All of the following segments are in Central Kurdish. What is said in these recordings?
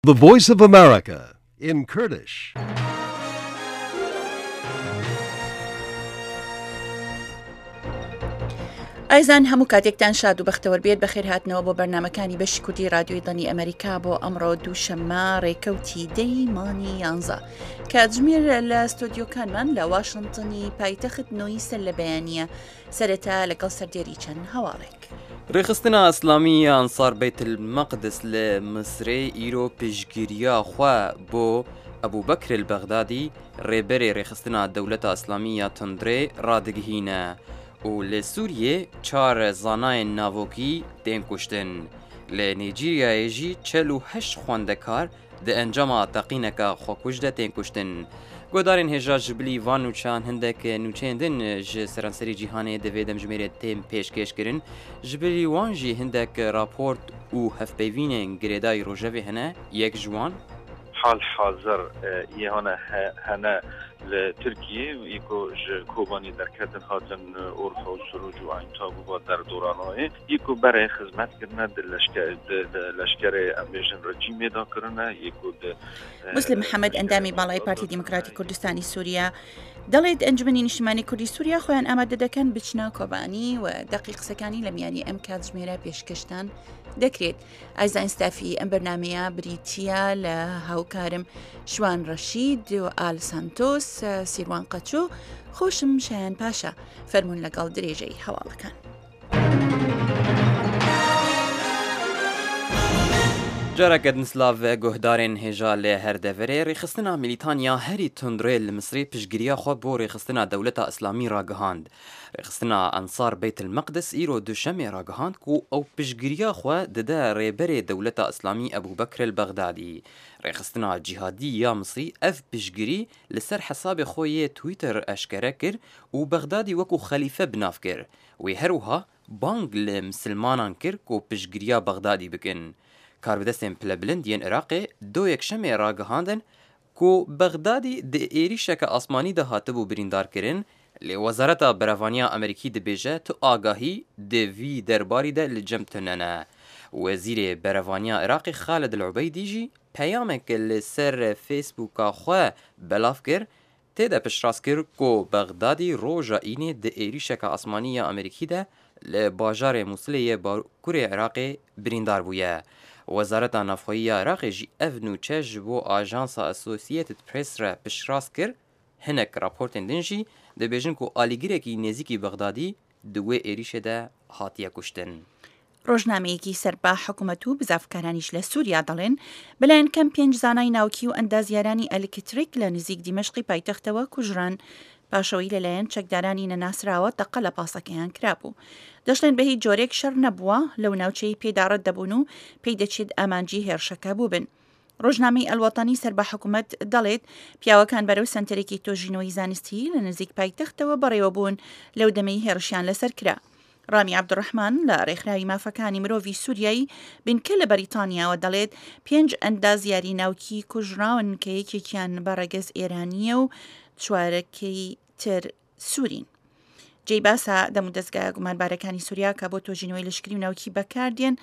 The Voice of America in Kurdish. ئایزان هەموو کاتێکتان شاد و بەختەوە بێت بەخێر هاتنەوە بۆ بەرنامەکانی بەشی کوردی رادیۆی دڵی ئەمریکا بۆ ئەمڕۆ دووشەممە ڕێکەوتی دەی مانی 11 کاتژمێر لە ستۆدیۆکانمان لە واشنتنی پایتەخت نۆیسە لە بەیانیە سەرەتا لەگەڵ سەردێری چەند هەواڵێک. ڕێخستنا ئەسلامی ئەنسار بەیت المەقدس لە مسرێ ئیرۆ پشگیریە خوا بۆ ئەبوبەکر البەغدادی ڕێبەرێ ڕێخستنا دەولەتە ئەسلامیە تندرێ ڕادگهینە و لە سووریێ چار زانایên ناوۆکی tên کوشتن. لە نێجیریایەژی 48 خوێندەکار di encama teqîneka xwekûj de tên kuştin. Godarên hêja ji bilî van nûçan hindek nûçeyên din ji seranserî cîhanê divê demjimêrê tên pêşkêş kirin, ji bilî wan jî hindek raport û hevpeyvînên girêdayî rojevê hene, yek ji wan حال حاضر یهانه هنه لترکیه یکو کوبانی در کردن هاتن عرف و سروج و این تابو در دورانه یکو برای خدمت کردن لشکر امیشن رژیم دا کردن یکو مسلم محەممەد ئەندامی باڵای پارتی دیموکراتی کوردستانی سووریا دەڵێت ئەنجومەنی نیشتیمانی کوردی سووریا خۆیان ئامادە دەکەن بچنە کۆبانی و دەقیق قسەکانی لە میانی ئەم کاتژمێرە پێشکەشتان دەکرێت. ئایزان ستافی ئەم بەرنامەیە بریتیە لە هاوکارم شوان ڕەشید و ئال سانتۆس سیروان قەچۆ خۆشم شایان پاشا فەرمونون لەگەڵ درێژەی هەواڵەکان. جارەکە نسلاڤ گۆهدارên hêja lê her deverê rêxistina mîlîtaniya herî tundrê li Misrê piştgiriya xwe bo rêxistina dewleta Îslamî ragihand. Rêxistina Ensar Beyt el-Meqdes îro duşemê ragihand ku ew piştgiriya xwe dide rêberê dewleta Îslamî Ebûbekr el-Beğdadî. Rêxistina cîhadî ya Misrî ev piştgirî li ser hesabê xwe yê Twitter eşkere kir û Beğdadî wekû xelîfe binav kir. Wê her wiha bang li misilmanan kir ku piştgiriya Beğdadî bikin. کاربدەستên pilebilind yên Iraqê do yekşemê ragihandin ku Beğdadî di êrişeke asmanî de hatibû birîndarkirin, lê Wezareta Berevaniya Amerîkî dibêje tu agahî di vî derbarî de li cem tunene. Wezîrê Berevaniya Iraqê Xalid el-Ubeydî jî peyameke li ser Facebooka xwe belav kir, tê de piştrast kir ku Beğdadî roja înê di êrişeka asmanî ya Amerîkî de li bajarê Musilê yê Bakurê Iraqê birîndar bûye. Wezareta Navxweyî ya Iraqê jî ev nûçe ji bo Ajansa Associated Press re piştrast kir, hinek raportên din jî dibêjin ku alîgirekî nêzîkî Beğdadî di wê êrişê de hatiye kuştin. ڕۆژنامەیەکی سەربا حکوومەت و بزافکارانیش لە سووریا دەڵێن بەلایەن کەم 5 زانای ناوکی و ئەندازیارانی ئەلکتریک لە نزیک دیمەشقی پایتەختەوە کوژران پاشەوەی لەلایەن چەکدارانی نەناسراوە تەقە لە پاسەکەیان کرابوو. دەشڵێن بە هیچ جۆرێک شەڕ نەبووە لەو ناوچەی پێداڕەت دەبوون و پێی دەچێت ئامانجی هێرشەکە بوو بن. ڕۆژنامەی ئەلوەتانی سەربا حکوومەت دەڵێت پیاوەکان بەرەو سنتەرێکی تۆژینەوەی زانستی لە نزیک پایتەختەوە بەڕێوە بوون لەو دەمەی هێرشیان لەسەر کرا. ڕامی عەبدوڕەحمان لە ڕێکخراوی مافەکانی مرۆڤی سووریایی بنکە لە بەریتانیاوە دەڵێت 5 ئەندازیاری ناوکی کوژراون کە یەکێکیان بەڕێگەز ئێرانیە و چوارەکەی تر سوورین. جێی باسا دەمو دەستگایە گومانبارەکانی سووریا کە بۆ تۆژینەوەی لەشکری و ناوکی بەکاردێن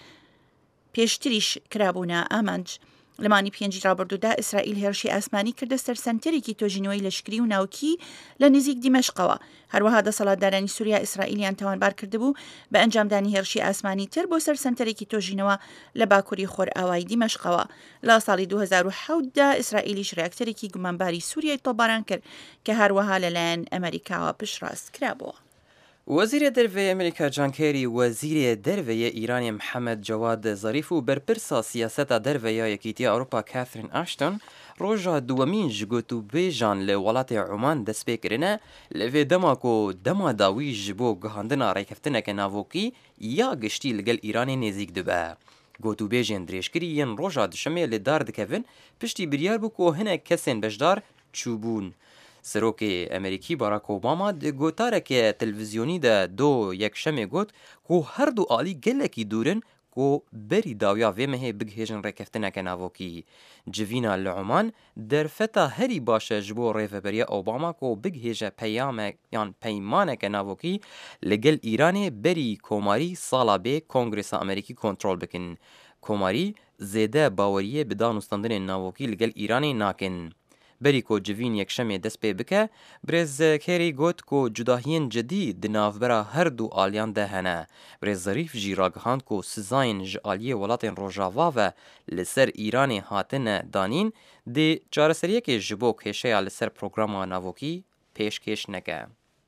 پێشتریش کرابوونە ئامانج. لەمانی 5 ڕابردوودا ئیسرائیل هێرشی ئاسمانی کردە سەر سنتەرێکی تۆژینەوەی لەشکری و ناوکی لە نزیک دیمەشقەوە. هەروەها دەسەڵاتدارانی سووریا ئیسرائیلیان تاوانبار کردبوو بە ئەنجامدانی هێرشی ئاسمانی تر بۆ سەر سنتەرێکی تۆژینەوە لە باکووری خۆرئاوای دیمەشقەوە. لە ساڵی 2007دا ئیسرائیلیش ڕێکتەرێکی گومانباری سووریای تۆباران کرد کە هەروەها لەلایەن ئەمریکاوە پشتڕاست کرابووە. وەزیرە دەرەوەی ئەمریکا جان کێری وەزیرێ دەرەوەیە ئیرانی محەممەد جەواد زەریف و بەرپرسا سیاسەتا دەرەوەیە یەکێتیە ئەوروپا کاترین ئاشتۆن ڕۆژە دووەمین ji گوتوبێژان لە وڵاتی عومان دەستپێکردنە لەوێ دەماک و دەما داوی ji بۆ گەهاندنا ڕێکەفتنەکە ناوۆکی یا گشتی لەگەڵ ئیرانی نێزیک دەبە. گوتوبێژێن درێژکری یەن ڕۆژە دوشەمێ لێ دار دکەون پشتی بریار بوو کۆ هەنێک کەسێن بەشدار چوبوون. سەرۆکێ ئەمریکی باراک ئۆباما گۆتارێکە تەلڤیزیۆنی دە دۆ یەکشەمێ گوت کو هەردوو ئالی gelekî dûrin ku berî dawiya vê mehê bigihêjin rêkeftineke navokî. Civîna li Oman derfeta herî baş e ji bo rêveberiya Obama ku bigihêje peyamek yan peymaneke navokî li gel Îranê berî komarî sala bê Kongresa Amerîkî kontrol bikin. کۆماری زێدە باوەریە bi danûstandinên navokî li gel Îranê nakin. Berî ku civîn yekşemê dest pê bike, Birêzkerî got ku cudahiyên cidî di navbera her du aliyan de hene. Birêz Zarîf jî ragihand ku sizayên ji aliyê welatên Rojava ve li ser Îranê hatine danîn, dê çareseriyekê ji bo kêşeya li ser programa navokî pêşkêş neke.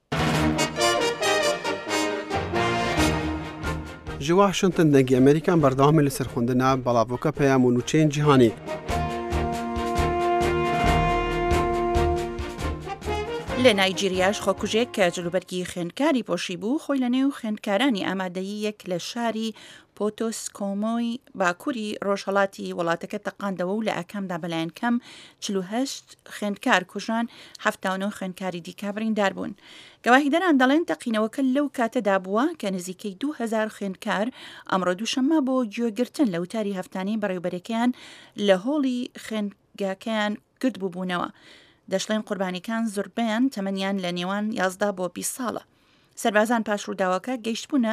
Ji Washington dengê Amerîkan berdewamê li serxwendina balavoka peyam û nûçeyên cîhanî. لە نایجیریاش خۆکوژێک کە جلوبەرگی خوێندکاری پۆشی بوو خۆی لە نێو خوێندکارانی ئامادەیی یەک لە شاری پۆتۆسکۆمۆی باکووری ڕۆژهەڵاتی وڵاتەکە تەقاندەوە و لە ئەکەمدا بەلایەن کەم 48 خوێندکار کوژان 79 خوێندکاری دیکە بریندار بوون. گەواهیدەران دەڵێن تەقینەوەکە لەو کاتەدا بووە کە نزیکەی 2000 خوێندکار ئەمڕۆ دووشەممە بۆ گوێگرتن لە وتاری هەفتانەی بەڕێوەبەرەکەیان لە هۆڵی خوێندگاکەیان گرت بووبوونەوە. دەشڵێن قوربانیەکان زۆربیان تەمەنیان لە نێوان 11 بۆ 20 ساڵە. سەربازان پاشڕووداوەکە گەیشتبوونە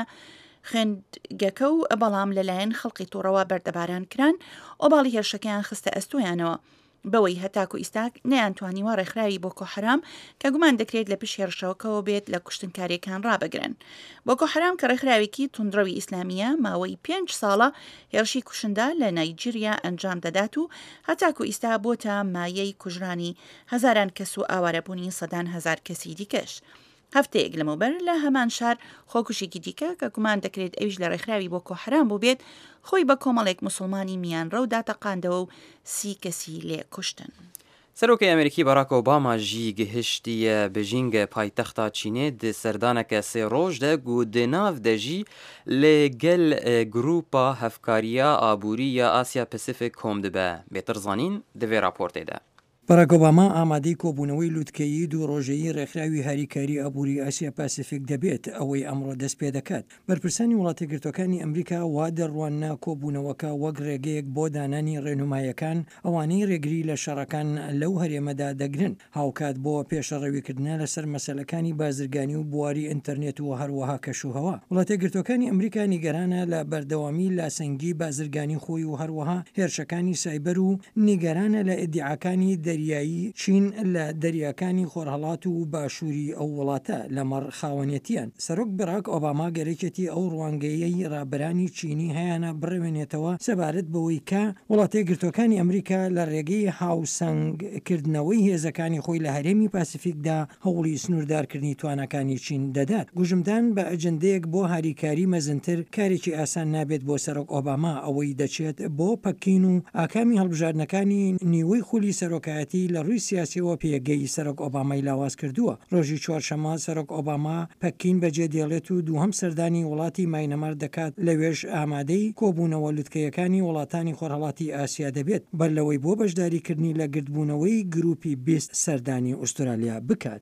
خوێندگەکە و بەڵام لەلایەن خەڵقی تووڕەوە بەردەباران کران ئۆباڵی هێرشەکەیان خستە ئەستۆیانەوە. بەوەی هەتاکو ئیستاک نەیانتوانیوە ڕێکخراوی بۆکۆ حرام کە گومان دەکرێت لە پشت هێرشەوەکەوە بێت لە کوشتنکاریەکان ڕابگرن. بۆکۆ حرام کە ڕێکخراوێکی توندڕەوی ئیسلامیە ماوەی 5 ساڵە هێرشی کوشندا لە نایجیریا ئەنجام دەدات و هەتاکو ئیستا بۆتە مایەی کوژرانی هەزاران کەس و ئاوارەبوونی سەدان هەزار کەسی دیکەش. هەفتەیەک لەمەوبەر لە هەمان شار خۆکوشێکی دیکە کە گومان دەکرێت ئەویش لە ڕێکخراوی بۆکۆ حرام بوو بێت خۆی بە کۆمەڵێک مسلمانی میانڕەودا تەقاندەوە و 30 کەسی لێ کوشتن. سەرۆکی ئەمریکی باراک ئۆباما ژی گەهشتیە بژینگە پایتەختا چینێ di serdaneke sê roj de got di nav de jî lê gel grûpa hevkariya aborî ya Asya Pasifik kom dibe. Bêtir zanîn di vê raportê de. باراک ئۆباما ئامادەی کۆبوونەوەی لووتکەیی دوو ڕۆژەیی ڕێکخراوی هاریکاری ئابووری ئاسیا پاسیفیک دەبێت ئەوەی ئەمڕۆ دەست پێ دەکات. بەرپرسانی وڵاتە گرتوەکانی ئەمریکا وا دەڕواننا کۆبوونەوەکە وەک ڕێگەیەک بۆ دانانی ڕێنمایەکان ئەوانەی ڕێگری لە شەڕەکان لەو هەرێمەدا دەگرن هاوکات بۆ پێشەڕەویکردنە لەسەر مەسەلەکانی بازرگانی و بواری ئینتەرنێت و هەروەها کەشوهەوە. وڵاتە گرتوەکانی ئەمریکا نیگەرانە لە بەردەوامی لاسەنگی بازرگانی خۆی و هەروەها هێرشەکانی سایبەر و نیگەرانە لە ئیدعاکانی دەریایی چین لە دەریاکانی خۆرهەڵات و باشووری ئەو وڵاتە لەمەڕ خاوەنێتیان. سەرۆک باراک ئۆباما گەرەکێتی ئەو ڕوانگەیەی ڕابرانی چینی هەیەە بڕێوێنێتەوە سەبارەت بەوەی کە وڵاتە گرتوەکانی ئەمریکا لە ڕێگەی هاوسەنگکردنەوەی هێزەکانی خۆی لە هەرێمی پاسیفیکدا هەوڵی سنووردارکردنی توانەکانی چین دەدات. گوژمدان بە ئەجندەیەک بۆ هاریکاری مەزنتر کارێکی ئاسان نابێت بۆ سەرۆک ئۆباما ئەوەی دەچێت بۆ پەکین و ئاکامی هەڵبژاردنەکانی نیوەی خولی سەرۆکایەتی لە ڕووی سیاسیەوە پێگەی سەرۆک ئۆبامای لاواز کردووە. ڕۆژی چوارشەمە سەرۆک ئۆباما پەکین بەجێ دێڵێت و دووهەم سەردانی وڵاتی ماینەمار دەکات لەوێژ ئامادەی کۆبوونەوە لووتکەیەکانی وڵاتانی خۆرهەڵاتی ئاسیا دەبێت بەر لەوەی بۆ بەشداریکردنی لە گردبوونەوەی گروپی 20 سەردانی ئوسترالیا بکات.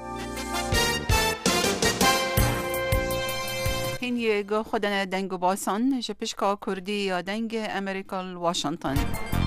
هین یگو خودن دنگو باسان جپشکا کردی یا دنگ امریکا واشنطن.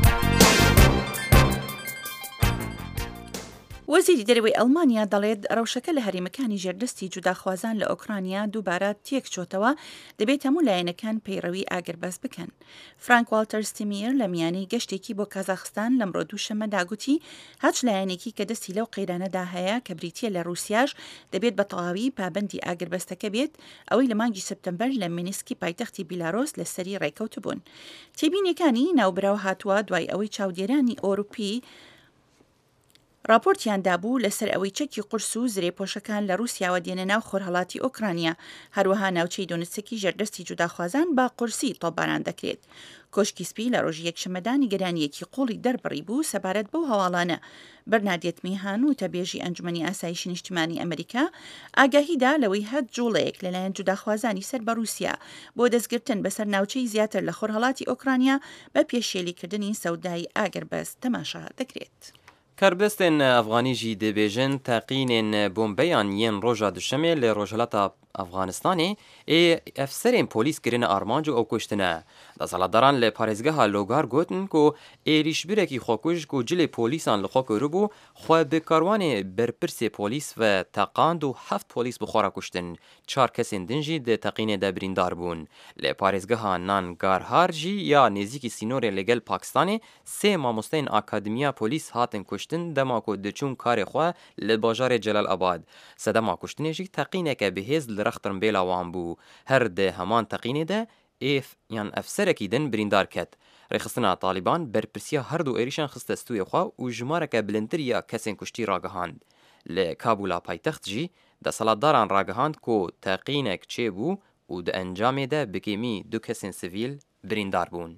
وەزیری دەرەوەی ئەڵمانیا دەڵێت ڕەوشەکە لە هەرێمەکانی ژێردەستی جوداخوازان لە ئۆکرانیا دووبارە تێک چۆتەوە دەبێت هەموو لایەنەکان پەیڕەوی ئاگربەس بکەن. فرانک والتەر ستیمیر لە میانەی گەشتێکی بۆ کازاخستان لەمڕۆ دووشەممەدا گوتی هەچ لایەنێکی کە دەستی لەو قەیرانەدا هەیە کە بریتیە لە رووسیاش دەبێت بە تەواوی پابەندی ئاگربەستەکە بێت ئەوەی لە مانگی سپتەمبەر لە مینسکی پایتەختی بیلاڕۆس لە سەری ڕێکەوت بوون. تێبینیەکانی ناوبراو هاتووە دوای ئەوەی چاودێرانی ئۆروپی راپۆرتیان دابوو لەسەر ئەوەی چەکی قورس و زرێپۆشەکان لە رووسیاوە دێنە ناو خۆرهەڵاتی ئۆکرانیا هەروەها ناوچەی دۆنسکی ژێردەستی جوداخوازان با قورسی تۆپباران دەکرێت. کۆشکی سپی لە ڕۆژی یەکشەممەدا نیگەرانیەکی قوڵی دەربڕی بوو سەبارەت بەو هەواڵانە. بەرنادێت میهان و تەبێژی ئەنجومەنی ئاسایشی نیشتیمانی ئەمریکا ئاگاهیدا لەوەی هەت جوڵەیەک لەلایەن جوداخوازانی سەر بە رووسیا بۆ دەستگرتن بەسەر ناوچەی زیاتر لە خۆرهەڵاتی ئۆکرانیا بە پێشێلیکردنی سەودای ئاگربەست تەماشا دەکرێت. کاربستên Efganî jî dibêjin teqînên bombeyان yên roja duşemê lê Rojhilata افغانستانی افسرین پلیس گرین آرمانج او کشتنه دسالتداران ل پارێزگەها لۆگار گوتن کو êrîşbirekî xwekuj ku cilê polîsan li xwe kiribû xwe bi karwanê berpirsê polîs ve teqand û 7 polîs bi xwe re kuştin. 4 kesên din jî di teqînê de birîndar bûn. Li parêzgeha Nangarhar jî ya nêzîkî sînorê li gel Pakistanê 3 mamosteyên akademiya polîs hatin kuştin dema ku diçûn karê xwe li bajarê Celalabad. Sedema kuştinê jî teqîneke bihêz li rex Tirmbêla wan bû. Her di heman teqînê de yan efserekî din birîndar ket. Rêxistina Talîban berpirsiya her du êrîşan xiste stûyê xwe û jimareke bilindtir ya kesên kuştî ragihand. Li Kabûla paytext jî desalatdaran ragihand ku teqînek çêbû û di encamê de bi kêmî 2 kesên sivîl birîndar bûn.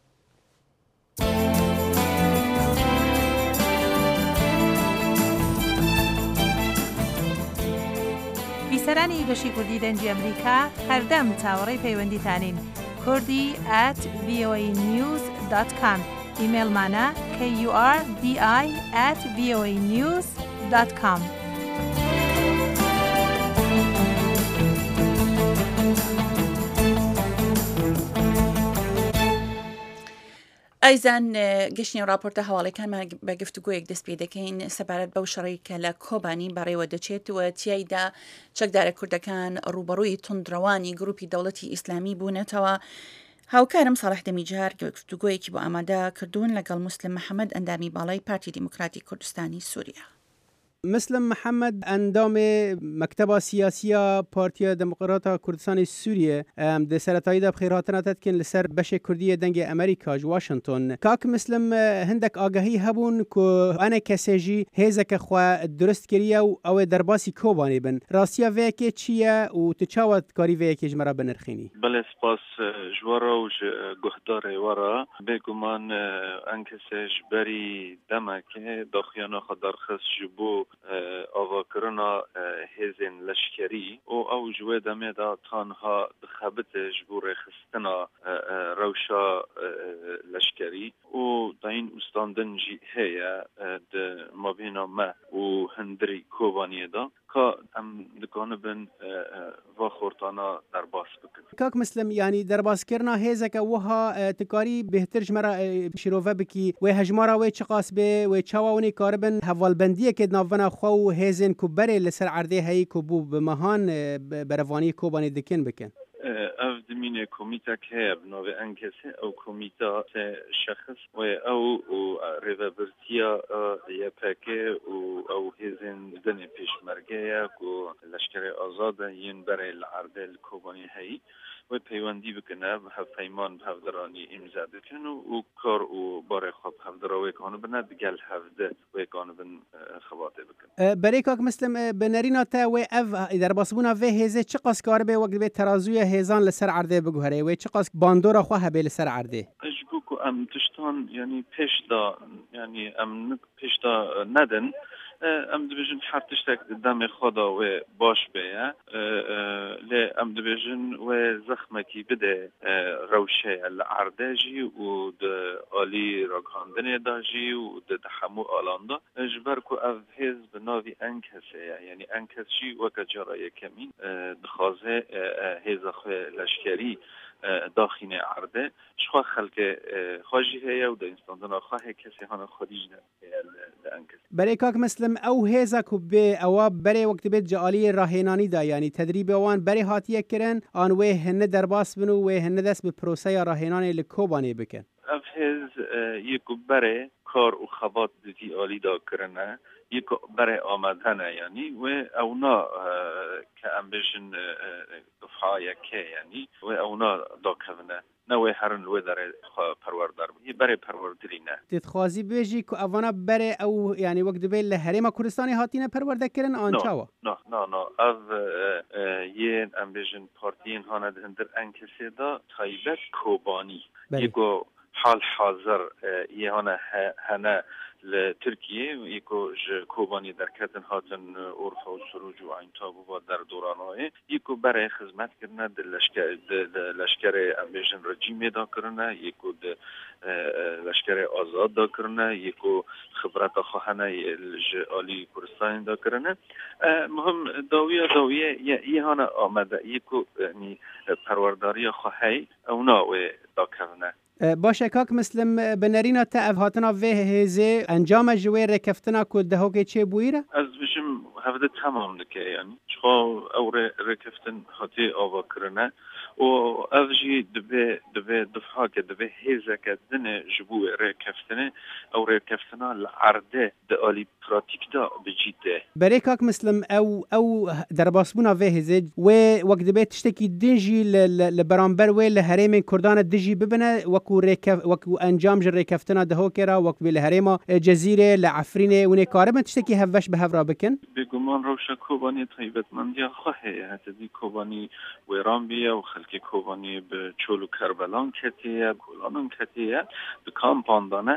بیسەرانی گەشی کوردی دەنجی ئەمریکا هەردەم چاوەڕێی پەیوەندیتانین kurdi@voanews.com ئیمێلمانە kurdi@voanews.com. ئایزان گەشتنی راپۆرتە هەواڵەکانمان بە گفتوگویەک دەست پێ دەکەین سەبارەت بەو شەڕی کە لە کۆبانی بەڕێوە دەچێت و تیایدا چەکدارە کوردەکان ڕوبەڕووی توندڕەوانی گروپی دەوڵەتی ئیسلامی بوونەتەوە. هاوکارم ساڵح دەمیجار گفتوگویەکی بۆ ئامادە کردوون لەگەڵ مسلم محەممەد ئەندامی باڵای پارتی دیموکراتی کوردستانی سووریا. مسلم محمد اندام مکتب سیاسی پارتی دموکرات کردستان سوریه ده سرطایی ده بخیراتنا تدکن لسر بش کردی دنگ امریکا واشنطن کاک مسلم هندک آگاهی هبون که انا کسیجی هزک خو درست کریه و او درباسی کوبانی بن راستیا ویکی چیه و تچاوت کاری ویکی جمرا بنرخینی بله سپاس جوارا و گهدار ورا بگمان انکسیج بری دمکه داخیانا خدارخص جبو آواکرنا هزین لشکری او جوه دمه دا تانها دخبت جبور خستنا روشا لشکری و دا این استاندن جی هیا ده مابینا ما و هندری کوبانی دا که ام دکانه بن و خورتانا در باس بکن. کاک مسلم یعنی در باس کرنا هزک وها تکاری بهتر جمرا شروفه بکی و هجمارا و چقاس به و چاوانی کاربن حوالبندیه که نافنا خو هزن کوبره لسر عرضه هی کوبو بمهان بروانی کوبانی دکن بکن. اف دمینه کمیتا که بنوی انکسه او کمیتا شخص و او ریوبرتیا یپکه او هزین دن پیشمرگه کو لشکر آزاده ین برای العرضه الکوبانی هی و پیوندی بکنه به پیمان به هفدرانی امضا بکنه و کار و باره خواب هفدراوی کانو بنا دگل هفده و کانو بن خواته بکنه. برای کاک مسلم بنرینا تا و اف در باسبونا و هزه چه قاس کار به وقت به ترازوی هزان لسر عرضه بگوهره و چه قاس باندورا خواه به لسر عرضه. اجبو کو ام تشتان یعنی پیش دا یعنی ام پیش دا ندن ام دبیجن هر تشتک دم خدا و باش بیه لی ام دبیجن و زخمکی بده روشه العرده جی و ده آلی راگاندن دا جی و ده تحمو آلاندا اجبر کو او هز بناوی انکسه یعنی انکس جی وکا جرای کمین دخوازه هز خواه لشکری داخل عرضه شخوا خلق خواجی هیا و ده انستاندنا خواه کسی هانا خودیج ده انکس برای کاک مسلم او هزا کو به او برای وقت بیت جالی راهنانی دا یعنی تدریب اوان برای هاتیه کرن آن و هنه درباس بنو و هنه دست به پروسه راهنانی لکوبانی بکن اف هز یکو برای کار و خبات دیتی آلی دا کرنه یکو برای آمدنه یعنی و اونا که امبیشن دفعه که یعنی و اونا دا کونه نوی هرن لوی داره پروردار بود برای پروردری نه تتخوازی بیجی که اوانا برای او یعنی وقت بیل لحریم کردستانی هاتینه پرورده کرن آنچاوا نه از یه امبیشن پارتین هاند هندر انکسی دا تایبت کوبانی یکو حال حاضر یهانه هنه لترکیه یکو کوبانی در کتن هاتن عرف و سروج و این تابو در دورانه یکو برای خدمت کردن لشکر امبیشن رژیم دا کردن یکو لشکر آزاد دا کردن یکو خبرت خواهنه عالی کردستان دا کردن مهم داویه یهانه آمده یکو پرورداری خواهی اونا و دا کردن باشه کاک مسلم بنرینا تا هاتنا وه هزه انجام جوی رکفتنا کو ده هوگه چه بویره از بشم هفته تمام دکه یعنی چخوا او رکفتن هاتی آوا کرنه و افجی دبه دفعه که دبه هزه که دنه جبو رکفتنه او رکفتنا العرده دالی پراتیک دا بجیده برای کاک مسلم او در باسبونا وه هزه و وقت دبه تشتکی دنجی لبرانبر و لحریم کردان دنجی ببنه وکو انجام جر رکفتنا ده هوکرا وکو لحریم جزیره لعفرینه ونه کارم تشتکی هفش به هفرا بکن بگمان روشا کوبانی طیبت من دیا خواهی حتی دی کوبانی ویران بیا و خلکی کوبانی به چولو کربلان کتیه کولانون کتیه به کامپاندانه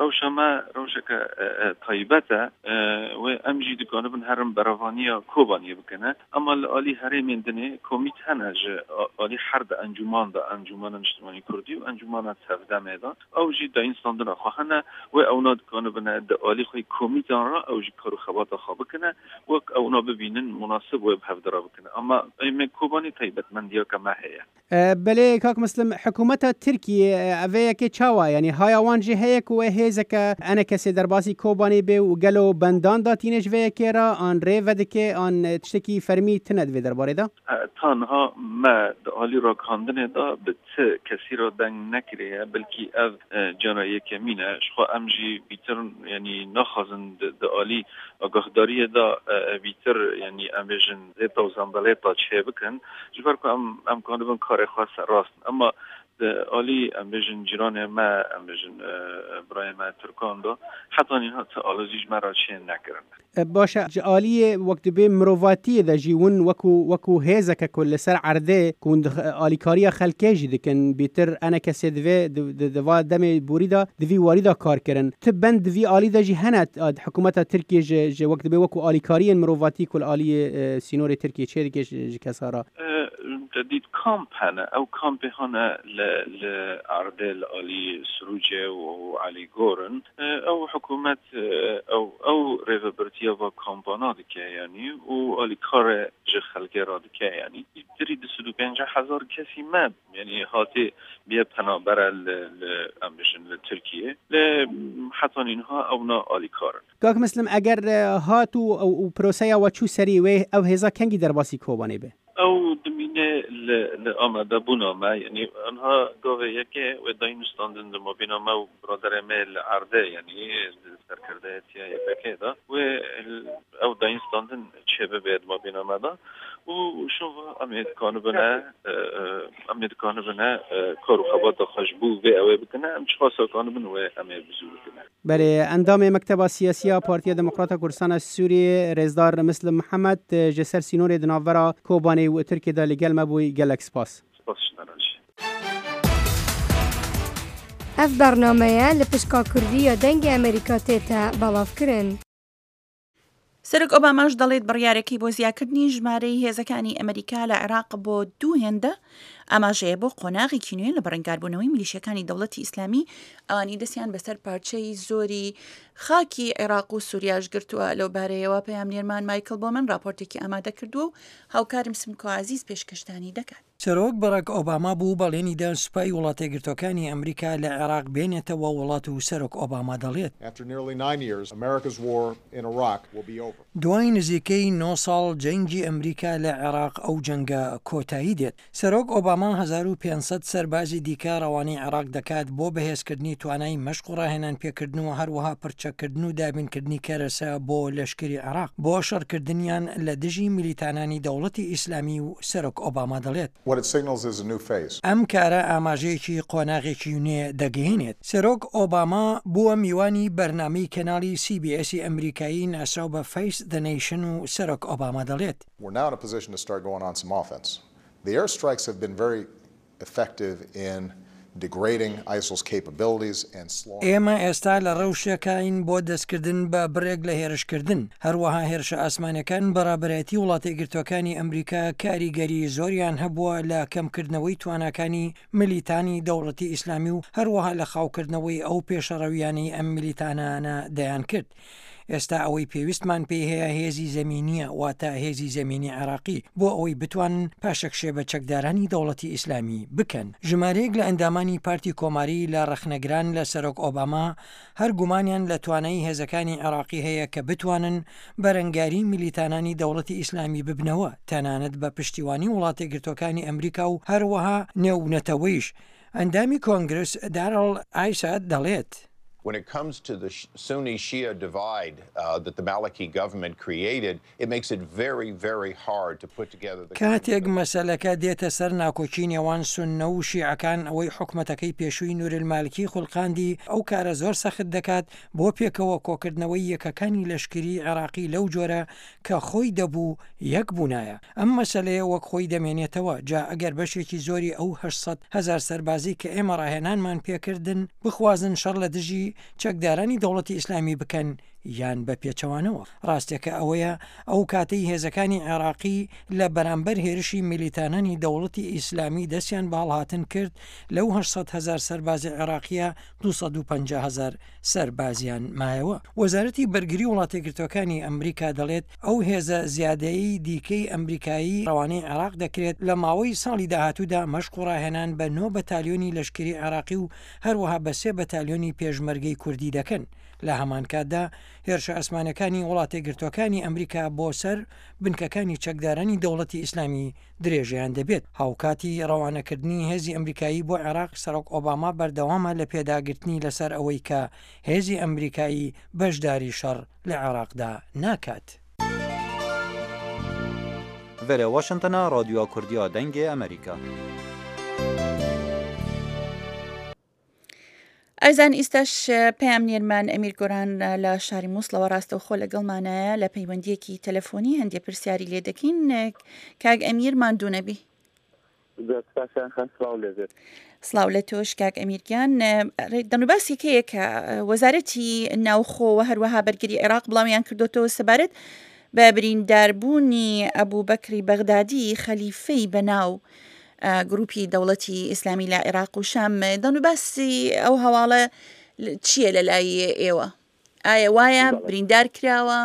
روشا که طیبته و امجی دکانه بن هرم براوانی کوبانی بکنه اما لالی هرم دنه کمیت هنه آلی حرد انجمان دا انجمان اجتماعی کردی و انجمان تفده میدان او جی دا این ساندن خواهنه و اونا دکانه بنه دا آلی خوی کمیتان را او جی کارو خبات خواه بکنه و اونا ببینن مناسب و بهفده را بکنه اما ایمه کوبانی طیبت من دیا که محیه بله کاک مسلم حکومت ترکیه اوه که چاوا یعنی های وانجی هیک و هیزه که انا کسی در باسی کوبانی به و گلو بندان داتینش وی که را آن ری وده که آن تشتکی فرمی تند وی در باره دا تانها ما دالی را کاندنه دا به چه کسی را دنگ نکریه بلکی از جنایه کمینه شخوا امجی بیتر یعنی نخوازن دالی آگاهداری دا بیتر یعنی امجن زیتا و زنبالیتا چه بکن جبر که امکانه بن کار خاص راست اما عالی امبیژن جیران ما امبیژن برای ما ترکان دا حتی اینها تا آلوزیش مرا چه نکرن باشه عالی وقت به مروواتی دا جیون وکو هیزه که کل سر عرده کند عالیکاری خلکه جی دکن بیتر انا کسی دوا دم بوری دا دوی واری دا کار کرن تبند دوی عالی دا جی هنت حکومت ترکیه جی وقت به وکو عالیکاری مروواتی کل عالی سینور ترکیه چه دیگه جی کسارا جدید کامپ هنه او کامپ هنه لعردل علی سروجه و علی گورن او حکومت او ریوبرتیا و کامپانا دکه یعنی و علی کار خلقه را دکه یعنی دری 250,000 کسی مب یعنی هاتی بیا پنابر امبیشن لترکیه حتی اینها اونا علی کارن کاک مسلم اگر هاتو او پروسیا و چو سری و او هزا کنگی در باسی کوبانی به او دمینه لآمده بونامه یعنی آنها گاوه یکی و داینستاندن دم بینامه و برادر میل عرده یعنی سرکرده تیا یکی دا و او داینستاندن چه ببید ما بینامه دا و شما امید کانو بنا کارو خبات خشبو و اوه بکنه ام چه خاصا کانو بنا و امید بزو بکنه بله اندام مکتب سیاسی پارتی دموکرات کردستان سوریه رزدار مسلم محمد جسر سینور دناورا کوبانی و ترکیه دا لگل مبوی گلکس پاس اف برنامه لپشکا کردی یا دنگ امریکا تیتا بلاف کرن سەرۆک ئۆباماش دەڵێت بڕیارەکەی بۆ زیادکردنی ژمارەی هێزەکانی ئەمریکا لە عێراق بۆ 2 هێندە ئاماژەیە بۆ قۆناغێکی نوێ لە بەڕێنگاربوونەوەی میلیشیەکانی دەوڵەتی ئیسلامی ئەوانی دەستیان بەسەر پارچەی زۆری خاکی عێراق و سووریاش گرتووە لەو بارەیەوە پەیامنێرمان مایکل بۆمن راپۆرتێکی ئامادە کردووە و هاوکارم سمکۆ عەزیز پێشکەشتانی دەکات. سەرۆک بەراک ئۆباما بوو بەڵێنیدا سوپای وڵاتە یەکگرتوەکانی ئەمریکا لە عێراق بێنێتەوە وڵات و سەرۆک ئۆباما دەڵێت دوای نزیکەی 9 ساڵ جەنگی ئەمریکا لە عێراق ئەو جەنگە کۆتایی دێت. سەرۆک ئۆباما 1500 سەربازی دیکە ڕەوانەی عێراق دەکات بۆ بەهێزکردنی توانای مەشق و ڕاهێنان پێکردنەوە هەروەها پرچەکردن و دابینکردنی کەرەسە بۆ لەشکری عێراق بۆ شەڕکردنیان لە دژی میلیتانانی دەوڵەتی ئیسلامی و سەرۆک ئۆباما دەڵێت ئەم کارە ئاماژەیەکی قۆناغێکی نوێ دەگەهێنێت. سەرۆک ئۆباما بووە میوانی بەرنامەی کەناڵی CBS ئەمریکایی ناسراو بە Face the Nation و سەرۆک ئۆباما دەڵێت The airstrikes have been very effective in degrading ISIL's capabilities and slaughtering. ئێمە ئێستا لە ڕەوشەکەین بۆ دەستکردن بە بڕێک لە هێرشکردن. هەروەها هێرشە ئاسمانەکان بەڕابەتی وڵاتە یەکگرتووەکانی ئەمریکا کاریگەری زۆریان هەبووە لە کەمکردنەوەی تواناکانی ملیتانی دەوڵەتی ئیسلامی و هەروەها لە خاوکردنەوەی ئەو پێشەڕەویانەی ئەم ملیتانانە دەیان کرد. ئێستا ئەوەی پێویستمان پێی هەیە هێزی زەمینیە واتە هێزی زەمینی عراقی بۆ ئەوەی بتوانن پاشەکشێ بە چەکدارانی دەوڵەتی ئیسلامی بکەن. ژمارەیەک لە ئەندامانی پارتی کۆماری لە ڕەخنەگران لە سەرۆک ئۆباما هەر گومانیان لە توانایی هێزەکانی عراقی هەیە کە بتوانن بەرەنگاری میلیتانانی دەوڵەتی ئیسلامی ببنەوە تەنانەت بە پشتیوانی وڵاتە یەکگرتووەکانی ئەمریکا و هەروەها نێونەتەوەیش. ئەندامی کۆنگرس دارڵ ئایساد دەڵێت When it comes to the Sunni-Shia divide that the Maliki government created, it makes it very, very hard to put together the... کاتێک مەسەلەکە دێتە سەر ناکۆچی نێوان سوننە و شیعەکان ئەوەی حکومەتەکەی پێشووی نورالمالکی خوڵقاندی ئەو کارە زۆر سەخت دەکات بۆ پێکەوە کۆکردنەوەی یەکەکانی لەشکری عراقی لەو جۆرە کە خۆی دەبوو یەک بوونایە. ئەم مەسەلەیە وەک خۆی دەمێنێتەوە جا ئەگەر بەشێکی زۆری ئەو 800,000 سەربازی کە ئێمە ڕاهێنانمان پێکردن بخوازن شەڕ لە دژی چەکدارانی دەوڵەتی ئیسلامی بکەن یان بە پێچەوانەوە. ڕاستێکە ئەوەیە ئەو کاتەی هێزەکانی عێراقی لە بەرامبەر هێرشی میلیتانانی دەوڵەتی ئیسلامی دەستیان باڵهاتن کرد لەو 800,000 سەربازی عێراقیە 250,000 سەربازیان مایەوە. وەزارەتی بەرگری وڵاتە یەکگرتووەکانی ئەمریکا دەڵێت ئەو هێزە زیادەیی دیکەی ئەمریکایی ڕەوانەی عێراق دەکرێت لە ماوەی ساڵی داهاتوودا مەشق و ڕاهێنان بە 9 بەتالیۆنی لەشکری عێراقی و هەروەها بە 3 بەتالیۆنی پێشمەرگەی کوردی دەکەن. لە هەمان کاتدا هێرشە ئەسمانەکانی وڵاتە یەکگرتووەکانی ئەمریکا بۆ سەر بنکەکانی چەکدارانی دەوڵەتی ئیسلامی درێژیان دەبێت. هاوکاتی ڕەوانەکردنی هێزی ئەمریکایی بۆ عێراق سەرۆک ئۆباما بەردەوامە لە پێداگرتنی لەسەر ئەوەی کە هێزی ئەمریکایی بەشداری شەڕ لە عێراقدا ناکات. Vere Washingtona Radyoya Kurdiya Dengê Amerîka. ئەزان ئیستاش پامنێرمان ئەمیر گۆران لە شاری مووسڵەوە ڕاستە و خۆ لەگەڵمانایە لە پەیوەندیەکی تەلەفۆنی هەندێک پرسیاری لێ دەکەین. کاک ئەمیر ماندوونەبی. سڵاو لە تۆش کاک ئەمیرگیان. دەنوباسێکەیە کە وەزارەتی ناوخۆوە هەروەها بەرگری عێراق بڵاویان کردوتەوە سەبارەت بە برینداربوونی ئەبوو بەکری بەغدادی خەلیفەی بەناو گروپی دەوڵەتی ئیسلامی لە عێراق و شام. دەنوباسی ئەو هەواڵە چییە لە لای ئێوە؟ ئایا وایە بریندار کراوە؟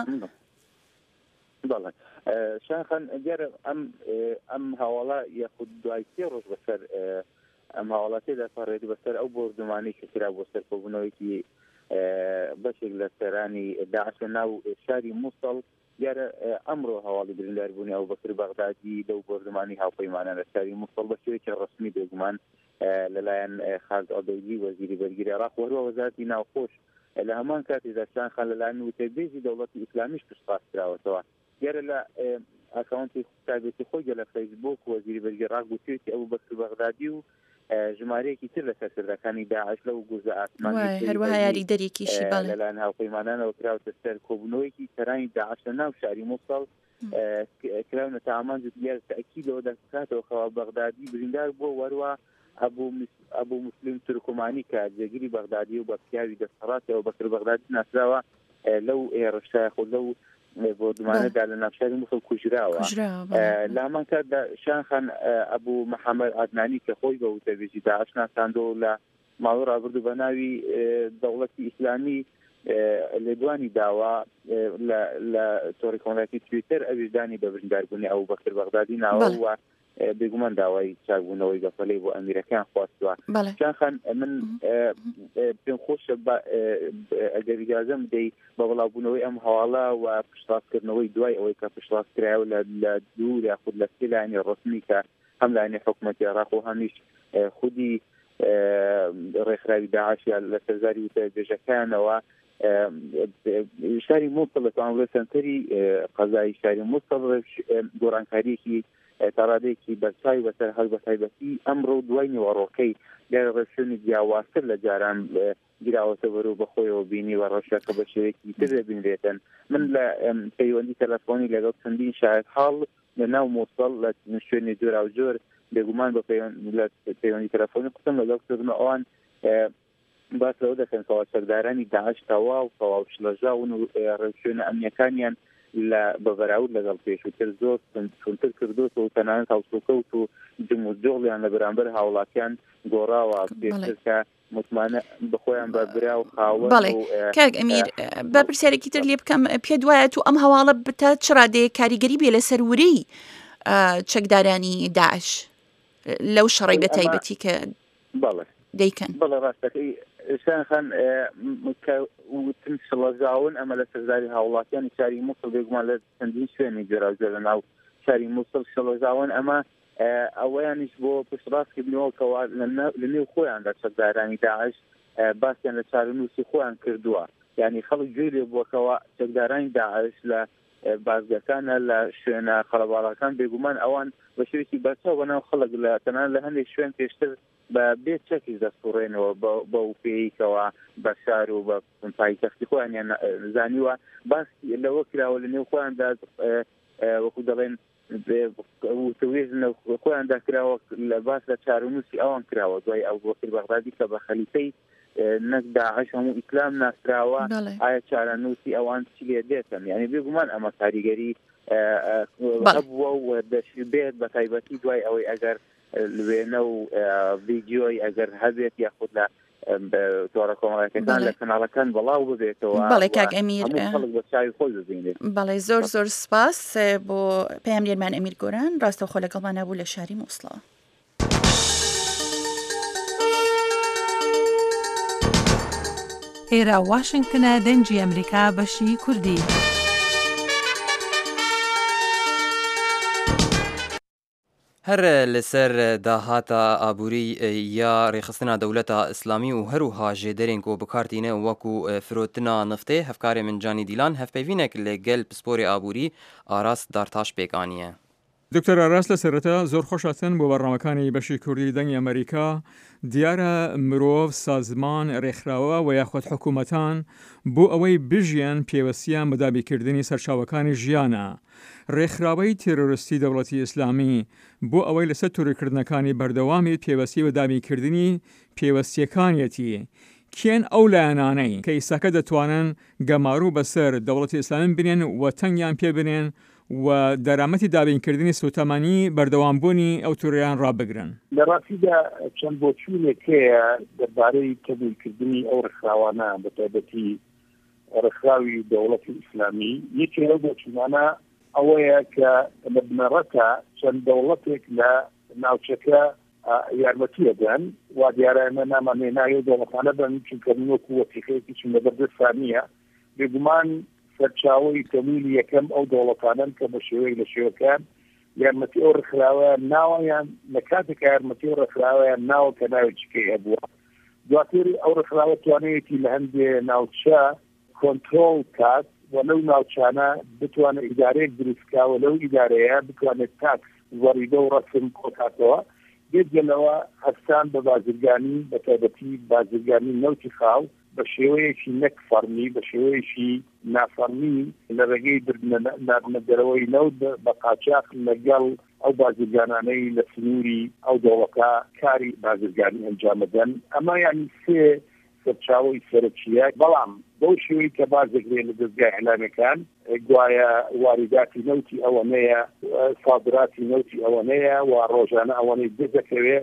شاخان دیارە ئەم هەواڵە یاخود دوای 3 ڕۆژ بەسەر ئەم هەواڵاتێدا پاڕێتی بەسەر ئەو بۆردەمانی کە کرا بۆ سەرکۆبوونەوەیکی بەشێک لە سەرانی داعش ناو شاری مووسڵ دیارە ئەمڕۆ هەواڵی برینداربوونی ئەو بەکر بەغدادی لەو بۆردەمانی هاوپەیمانە لە شاری مووسڵ بە شێوەیەکی ڕسمی بێگومان لەلایەن خالد ئەڵدەوجی وەزیری بەرگری عێراق وەروە وەزارەتی ناوخۆش لە هەمان کاتێدا شانخان لەلایەن وتەبێژی دەوڵەتی ئیسلامیش پشتڕاست کراوەتەوە. دیارە لە ئەکاونتی تابێتی خۆی لە فەیسبوک وەزیری بەرگری عێراق گوتوێتی ئەو بەکر بەغدادی و ژمارەیەکی تر لە سەرکردەکانی داعش لەو گوزە ئاسمانی هەروەها یاریدەرێکیشی لەلایەن هاوپەیمانانەوە کراوەتە سەر کۆبوونەوەیکی سەرانی داعش لە ناو شاری مووسڵ کراونە تامان دیارە تەئکیدەوە دەکاتەوە خەوا بەغدادی بریندار بووە وەروە ئەبوو مسلم تورکمانی کە جێگیری بەغدادی و بە پیاوی دەسەڵاتەوە بەکر بەغدادی ناسراوە لەو ئێڕشتای خۆ لەو بۆردمانەدا لە ناوشاری مووسڵ کوژراوە. لە هەمان کاتدا شانخان ئەبوو محەممەد عەدنانی کە خۆی بە وتەبێژی داعش ناساندەوە لە ماوەی ڕابردوو بە ناوی دەوڵەتی ئیسلامی لێدوانی داوا لە تۆڕی کۆمەڵایەتی تویتر ئەویژدانی بە برینداربوونی ئەو بەکر بەغدادی ناوە بێگومان داوای چاکبوونەوەی گەفەلەی بۆ ئەمیرەکان خواستووە. شانخان من پێم خۆشە ئەگەر ئیجازەم بدەیت بە بەڵاوبوونەوەی ئەم هەواڵە و پشتڕاستکردنەوەی دوای ئەوەی کە پشتڕاستکرایەوە لە دوو یاخود لە 3 لایەنی ڕسمی کە هەم لایەنی حکوومەتی عێراق و هەمیش خودی ڕێکخراوی داعش لە سەرزاری وتەبێژەکانەوە شاری مووسڵ لە سنتەری قەزای شاری مووسڵ گۆڕانکاریەکی تاڕادێکی بەرچاوی بەسەر هەڵ بە تایبەتی ئەمڕۆ دوای نیوەڕۆکەی دیارە ڕێشێنی جیاوازتر لە جاران گیراوەتە بەرەو بەخۆیەوە بینی و ڕەشەکە بە شێوەیەکی تر دەبینرێتن. من لە پەیوەندی تەلەفۆنی لەگەڵ چەندین شاهد حاڵ لە ناو مووسڵ لە شوێنی جۆرا و جۆر بێگومان بە پەیوەندی تەلەفۆنی قسم لەگەڵ کردن ئەوان باس لەوە دەکەن کەوا چەکدارانی داعش تەواو شڵەژاون و شوێنە ئەمنیەکانیان لە بەبەراورد لەگەڵ پێشووتر زۆر چونتر کردوتەوە و تەنانەت هاوسوکەوت و جم و جۆڵیان لە بەرامبەر هاوڵاتیان گۆڕاوە پێشتر کە متمانە بخۆیان بەبرا و خاوەن. بەڵێ کاک ئەمیر بە پرسیارێکی تر لێ بکەم پێت وایە تو ئەم هەواڵە بتە چڕادەیە کاریگەری بێ لە سەروری چەکدارانی داعش لەو شەڕی بە تایبەتی کە دەیکەن؟ بەڵێ ڕاستەکەی شان خان وتم شڵەژاون ئەمە لە سەرداری هاوڵاتیانی شاری مووسڵ بێگومان لە چەندین شوێنی جێراوجێ لە ناو شاری مووسڵ شڵەژاون ئەمە ئەوەیانیش بۆ پشتڕاستکردنەوەکەوە لە نێو خۆیاندا چەکدارانی داعش باسییان لە چارەنووسی خۆیان کردووە، یعنی خەڵک گوێ لێ بووەکەوە چەکدارانی داعش لە بازگەکانە لە شوێنە خەڵەباڵەکان بێگومان ئەوان بە شێوەیەکی بەرچاو بەناو خەڵک لە تەنانەت لە هەندێک شوێن پێشتر بە بێت چەکیش دەستوڕێنەوە بە وپێیکەوە بە شار و بە پایتەختی خۆیان زانیوە باسی لەوە کراوە لە نێو خۆیاندا وەکو دەڵێن وێژن خۆیاندا کراوە لە باس لە چارەنووسی ئەوان کراوە دوای ئەبوبەکر بەغدادی کە بە خەلیفەی نەک داعش هەموو ئیسلام ناسراوە ئایا چارەنووسی ئەوان چی لێ دێتن، یعنی بێگومان ئەمە کاریگەری هەبووە و دەشبێت بە تایبەتی دوای ئەوەی ئەگەر وێنە و ڤیدیۆی ئەگەر هەبێت یاخود لە تۆڕە کۆمەڵایەتەکان لە کەناڵەکان بەڵاو ببێتەوە. بەڵێ کاک ئەمیر بە چاوی خۆی ببینێت. بەڵێ زۆر زۆر سپاس بۆ پەیامگەرمان ئەمیر گۆران، ڕاستەوخۆ لەگەڵمان نەبوو لە شاری مووسڵە. ئێرە واشنگتنە دەنجی ئەمریکا بەشی کوردی. هەر لەسەر داهاتە ئابووری یا ڕێخستنا دەولەتە ئیسلامی و هەروها ژێدەرێن کۆ بکارتینە وەکو فرۆتنا نفتێ هەفکارێ من جانی دیلان هەفپەیڤینێک لەگەل پسپۆری ئابووری ئاراست دارتاش پێکانیە. دکتۆر ئاراست لە سەرەتا زۆر خۆشاتن بۆ بەڕامەکانی بەشی کوردی دەنگی ئەمریکا. دیارە مرۆڤ سازمان ڕێکخراوە و یاخود حکوومەتان بۆ ئەوەی بژیان پێوەستیان بەدابیکردنی سەرچاوەکانی ژیانە. ڕێکخراوەی تێرۆریستی دەوڵەتی ئیسلامی بۆ ئەوەی لەسەر تووڕێکردنەکانی بەردەوامی پێوەستی بەدابیکردنی پێوەستیەکانیەتی کێن ئەو لایەنانەی کە ئیساکە دەتوانن گەماڕوو بەسەر دەوڵەتی ئیسلامی بنێن و تەنگیان پێ بنێن و دەرامەتی دابینکردنی سوتەمانی بەردەوامبوونی ئەو تووڕیان ڕابگرن. لە ڕاستیدا چەند بۆچوونێک هەیە دەربارەی تەبیینکردنی ئەو ڕێکخراوانە بە تایبەتی ڕێکخراوی دەوڵەتی ئیسلامی. یەکێ لەو بۆچوونانە ئەوەیە کە لە بنەڕەتە چەند دەوڵەتێک لە ناوچەکە یارمەتیەدەن و دیارانە نامانێ نایە دەوڵەتانە بن چونکە وەکو وەتیقەیەکی چون لە بەردەستانیە بێگومان سەرچاوەی تەمویلی یەکەم ئەو دەوڵەتانن کە بە شێوەی لە شێوەکان یارمەتی ئەو ڕێکخراوە ناوەیان لە کاتێک یارمەتی ئەو ڕێکخراوەیان ناوە کە ناوی چکەی هەبووە. دواتر ئەو ڕێکخراوە توانێتی لە هەندێ ناوچە کۆنترۆڵ کات و لەو ناوچانە بتوانێت ئیدارەیەک دروستکاوە لەو ئیدارەیە بتوانێت تاکس وەریدە و ڕەسم کۆکاتەوە بێجگەلەوە هەستان بە بازرگانی بە تایبەتی بازرگانی نەوتی خاو بە شێوەیەکی نەک فەرمی بە شێوەیەکی نافەرمی لە ڕێگەی نابنەدەرەوەی نەوت بە قاچاق لەگەڵ ئەو بازرگانانەی لە سنووری ئەو دەوڵەکە کاری بازرگانی ئەنجامەدەن. ئەمە یانی سێ سەرچاوەی سەرچیە، بەڵام بەو شێوەی کە بازەگرێن لە دەستگای ئەعلامەکان گوایە واریداتی نەوتی ئەوەنەیە، صادراتی نەوتی ئەوەنەیە و ڕۆژانە ئەوەنەی دەکەوێت.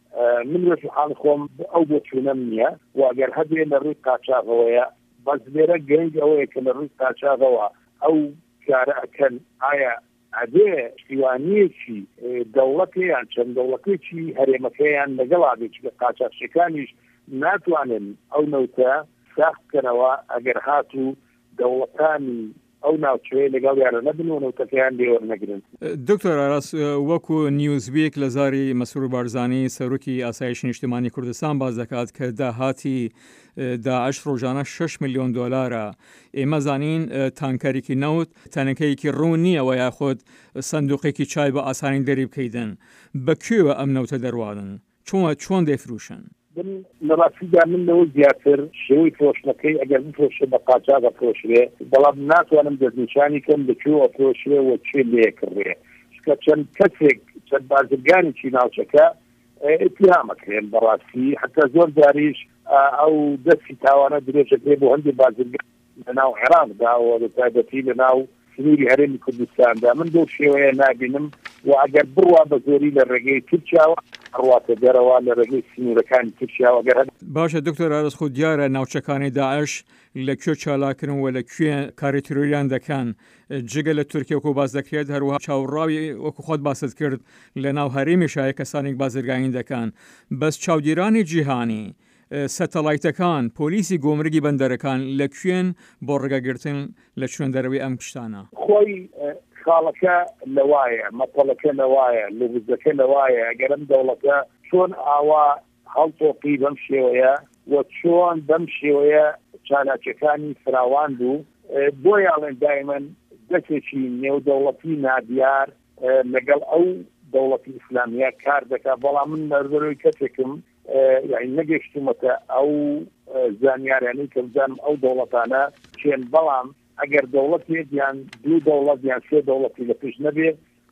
من وەژ حاڵ خۆم ئەو بۆچوونەم نییە و ئەگەر هەبێ لە ڕووی قاچاغەوەیە بەس لێرە گەنج ئەوەیە کە لە ڕووی قاچاغەوە ئەو کارە ئەکەن ئایا ئەبێ شیوانیەکی دەوڵەتیان چەند دەوڵەتێکی هەرێمەکەیان لەگەڵا بێت کە قاچاقچیەکانیش ناتوانن ئەو نەوتە ساخت بکەنەوە ئەگەر هاتوو دەوڵەتانی ئەو ناوچەیە لەگەڵ یانە نەبنەوە تەکەیان لێوەرنەگرن. دکتۆر ئاراست وەکو نیوزویک لە زاری مەسرور بارزانی سەرۆکی ئاسایشی نیشتیمانی کوردستان باز دەکات کە داهاتی داعش ڕۆژانە 6 میلیۆن دۆلارە. ئێمە زانین تانکەرێکی نەوت تەنەکەیەکی ڕوون نییەوە یاخۆت سندوقێکی چای بە ئاسانی دەری بکەیدن. بەکوێوە ئەم نەوتە دەروادن؟ چۆن دەیفروشن؟ لە ڕاستیدا من لەوە زیاتر شێوەی فرۆشتنەکەی ئەگەر بفرۆشێ بە قاچاق ئەفرۆشرێ، بەڵام ناتوانم دەستنیشانی کەم لەکوێوە ئەفرۆشرێ و چێ لێکڕێ. چونکە چەند سەربازرگانێکی ناوچەکە اتهامەکرێن بەڕاستی حتا زۆر جاریش ئەو دەستی تاوانە درێژەکرێ بۆ هەندێک بازرگان لەناو عێراقداوە بە تایبەتی لەناو سنووری هەرێمی کوردستاندا من بۆ شێوەیە نابینم و ئەگەر بڕوا بە زۆری لە ڕێگەی تورکیاوە ڕواتە دەرەوە لە ڕێگەی سنوورەکانی تورکیاوە ئەگەر باشە دکتۆر ئارەس خۆ دیارە ناوچەکانی داعش لەکوێ چالاکردن و لەکوێ کاری تروریان دەکەن جگە لە تورکیا وەکو باز دەکرێت هەروەها چاوەڕاوی وەکو خۆت باست کرد لە ناو هەرێمی شایە کەسانێک بازرگانی دەکەن بەس چاودێرانی جیهانی سەتەلایتەکان پۆلیسی گۆمرگی بەندەرەکان لەکوێن بۆ ڕێگەگرتن لە چوێندەرەوەی ئەم پشتانە خۆی خاڵەکە لەوایە مەپەڵەکە لەوایە لەوزەکە لەوایە ئەگەر ئەم دەوڵەتە چۆن ئاوا هەڵتۆقی بەم شێوەیە و چۆن بەم شێوەیە چالاکیەکانی فراوان بوو بۆیاڵێن دایمەن دەستێکی نێودەوڵەتی نادیار لەگەڵ ئەو دەوڵەتی ئیسلامیە کار دەکات بەڵام من نەربەرەوەی کەسێکم یعنی نەگەشتومەتە ئەو زانیاریانەی کە بزانم ئەو دەوڵەتانە چێن بەڵام ئەگەر دەوڵەتێک یان دوو دەوڵەت یان سێ دەوڵەتی لە پێش نەبێ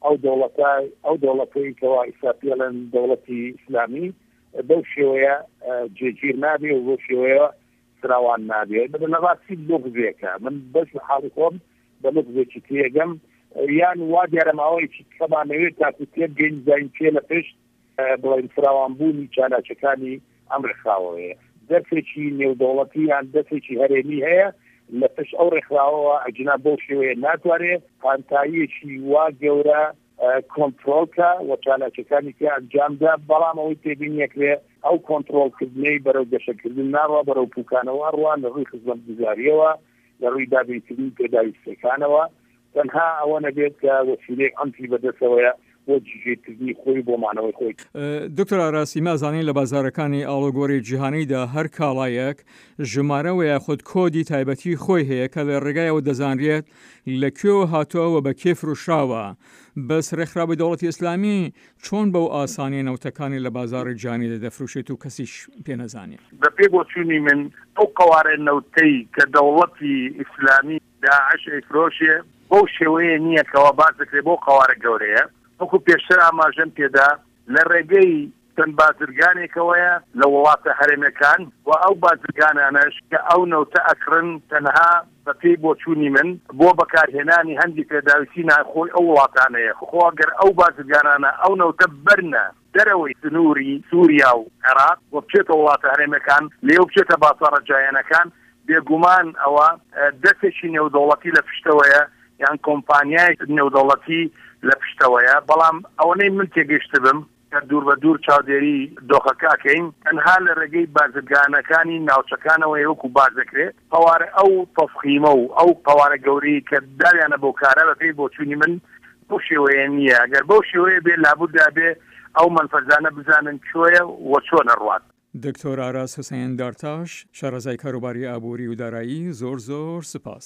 ئەو دەوڵەتەی کەوا ئیسا پێڵێن دەوڵەتی ئیسلامی بەو شێوەیە جێگیر نابێ و بۆ شێوەیە فراوان نابێ لە ڕاستی لۆگزێکە من بەش لە حاڵی خۆم بە لۆگزێکی تێگەم یان وا دیارەماوەیەکی کەمانەوێت تاکو تێبگەین زین پێ لە پشت بڵین فراوانبوونی چالاکیەکانی ئەم ڕێکخراوەیە دەستێکی نێودەوڵەتی یان دەستێکی هەرێمی هەیە لە پشت ئەو ڕێکخراوەوە ئەجنا بۆ شێوەیە ناتوانێت پانتاییەکی وا گەورە کۆنتڕۆلکە و چالاکیەکانی پێ ئەنجامدا بەڵام ئەوەی تێبینیەکرێ ئەو کۆنتڕۆلکردنەی بەرەو گەشەکردن ناڕوا بەرەو پوکانەوە ڕوان لە ڕووی خزمەتگوزاریەوە لە ڕووی دابینکردنی پێداویستەکانەوە تەنها ئەوە نەبێت کە وەسیلەی ئەمپی بەدەستەوەیە بۆ جێگیرکردنی خۆی بۆ مانەوەی خۆی. دکتۆر ئاراسی مازانین لە بازارەکانی ئاڵۆگۆڕی جیهانیدا هەر کاڵایەک ژمارەوە یاخود کۆدی تایبەتی خۆی هەیە کە لە ڕێگایەوە دەزانرێت لەکوێوە هاتووەوە بە کێ فروشراوە بەس ڕێکخراوی دەوڵەتی ئیسلامی چۆن بەو ئاسانی نەوتەکانی لە بازاری جیهانیدا دەفروشێت و کەسیش پێ نەزانێت. بە پێ بۆچوونی من ئەو قەوارە نەوتەی کە دەوڵەتی ئیسلامی داعش ئەیفرۆشێ بەو شێوەیە نییە کەوا باز دەکرێت بۆ قەوارە گەورەیە وەکو پێشتر ئاماژەم پێدا لە ڕێگەی چەند بازرگانێکەوەیە لە وڵاتە هەرێمەکان و ئەو بازرگانانەش کە ئەو نەوتە ئەکڕن تەنها بە پێی بۆچوونی من بۆ بەکارهێنانی هەندی پێداویستی ناخۆی ئەو وڵاتانەیە خۆگەر ئەو بازرگانانە ئەو نەوتە بەرنە دەرەوەی سنووری سووریا و عێراق و بچێتە وڵاتە هەرێمەکان لێو بچێتە باسەڕە جایەنەکان بێگومان ئەوە دەستێکی نێودەوڵەتی لە پشتەوەیە یان کۆمپانیای نێودەوڵەتی لە پشتەوەیە بەڵام ئەوەی من تێگەشت بم کە دوور بە دوور چاودێری دۆخەکەکەین تەنها لە ڕێگەی بازرگانەکانی ناوچەکانەوە وەکو باز دەکرێت قەوارە ئەو تەفخیمە و ئەو قەوارە گەورەی کە داریانە بۆ کارە بە پێی بۆچوونی من بۆ شێوەیە نییە ئەگەر بەو شێوەیە بێ لابوودا بێ ئەو منفەزانە بزانن کوێیە و چۆنە ڕوات. دکتۆر ئاراس حوسێن دارتاش شارەزای کاروباری ئابووری و دارایی زۆر زۆر سپاس.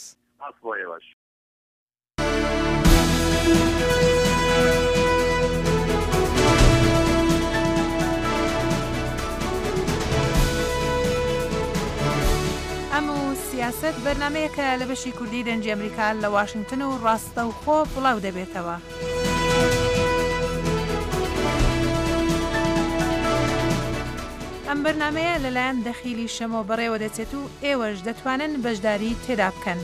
سیاست بەرنمەیەکە لە بەشی کوردی دەنجی ئەمریکا لە واشنگتن و ڕاستە و خۆ بڵاو دەبێتەوە. ئەم بەرنمەیە لەلایەن دەخیلی شەمۆ بەڕێوە دەچێت و ئێوەش دەتوانن بەشداری تێدا بکەن.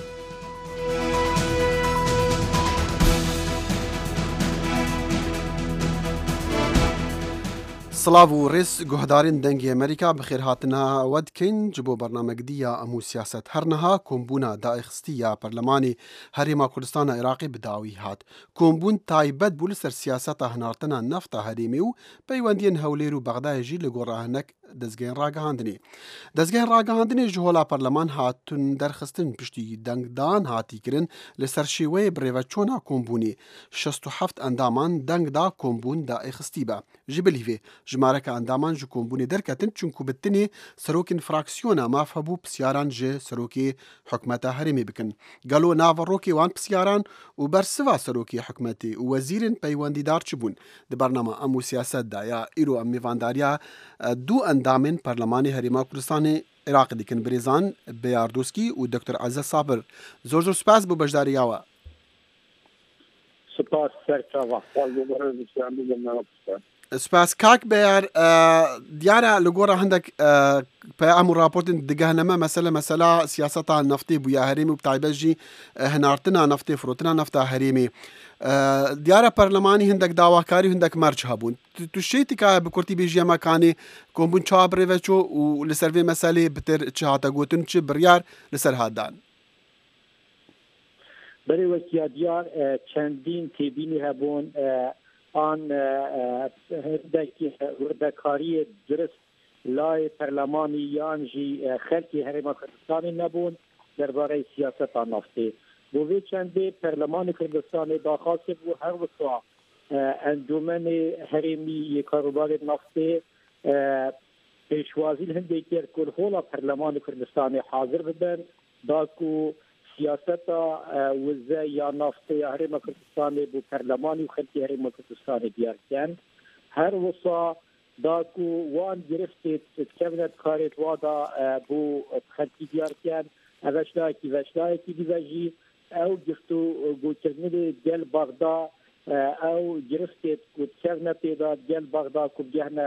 سلااو و ڕێز گوهدارین دەنگی ئەمریکا بەخێرهاتنە ئەوە دکەین ji بۆ بەرنامەگدیە ئەموو سیاست هەرنەها کۆمبوونە دائیخستی یا پەرلەمانی هەرێما کوردستانە عێراقی بداوی هات کۆمبوون تایبەت بوو لەسەر سیاسەتە هەناردنە نەفتە هەرێمی و پەیوەندیان هەولێر و بەغدایەژی لە گۆڕاهنەک دەستگەین ڕاگەهاندنی دەستگەین ڕاگەهاندنی ji هۆلا پەرلەمان هاتون دەرخستن پشتی دەنگدان هاتیکردن لەسەر شێوەیە برێڤە چۆنا کۆمبوونی 67 ئەندامان دەنگدا کۆمبوون دائیخستی بە ji bilîvê ژمارەکە ئەندامان ji کۆمبوونی دەرکەتن چونکو بتنێ سەرۆکین فراکسیۆنە ماف هەبوو پرسیاران ji سەرۆکی حکومەتە هەرێمی بکن گەلۆ ناڤەڕۆکی وان پرسیاران و بەرسڤا سەرۆکی حکومەتی و وەزیرن پەیوەندیدار چ بوون di بەرنامە ئەموو سیاسەتدا یا ئیرۆ ئەم میڤانداریە دوو ئەندامên پەرلەمانی هەرێما کوردستانی عێراقی دیکن برێزان بێیاردۆسکی و دکتۆر عەزیز سابر زۆر زۆر سپاس بۆ بەشداریاوە. سپاس سەرچاوە خوا سپاس کاک بەیار دیارە لە گۆڕە هەندێک پەیام و راپۆرتن دگەهنەمە مەسەلا سیاسەتا نەفتی بوو یا هەرێمی و تایبەتژی هەناردنا نەفتی فرۆتنا نەفتا هەرێمی دیارە پەرلەمانی هەندێک داواکاری هەندێک مەرج هەبوون تو شێتی کایە بکورتی بێژی ئەمەکانی کۆمبوون چاوا برێڤەچۆ و لەسەر vê مەسەلێ بتر چ هاتە گوتن چ بڕیار لەسەر هاتدان بەرێ وەکیە دیار چەندین تێبینی هەبوون آن هەندێکی وردەکاری درست لای پەرلەمانی یان ژی خەلکی هەرێما کوردستانی نەبوون دەربارەی سیاسەتا نەفتی بۆ vê çendê پەرلەمانی کوردستانی داخواست بوو هەر وسا ئەنجومەنی هەرێمی یەکاروبارê نەفتê پێشوازی هەندێکی کورهۆڵا پەرلەمانی کوردستانی حاضر ببن داکو سیاستا وزه یا نافته یا هرم کردستانی بو پرلمانی و خلقی هرم کردستانی دیار کن هر وصا داکو وان گرفته کبنت کارت وادا بو خلقی دیار کن وشلایکی دیوژی او گفتو گوچرنی گل بغدا او گرفته کبنت پیدا گل بغدا کب جهنا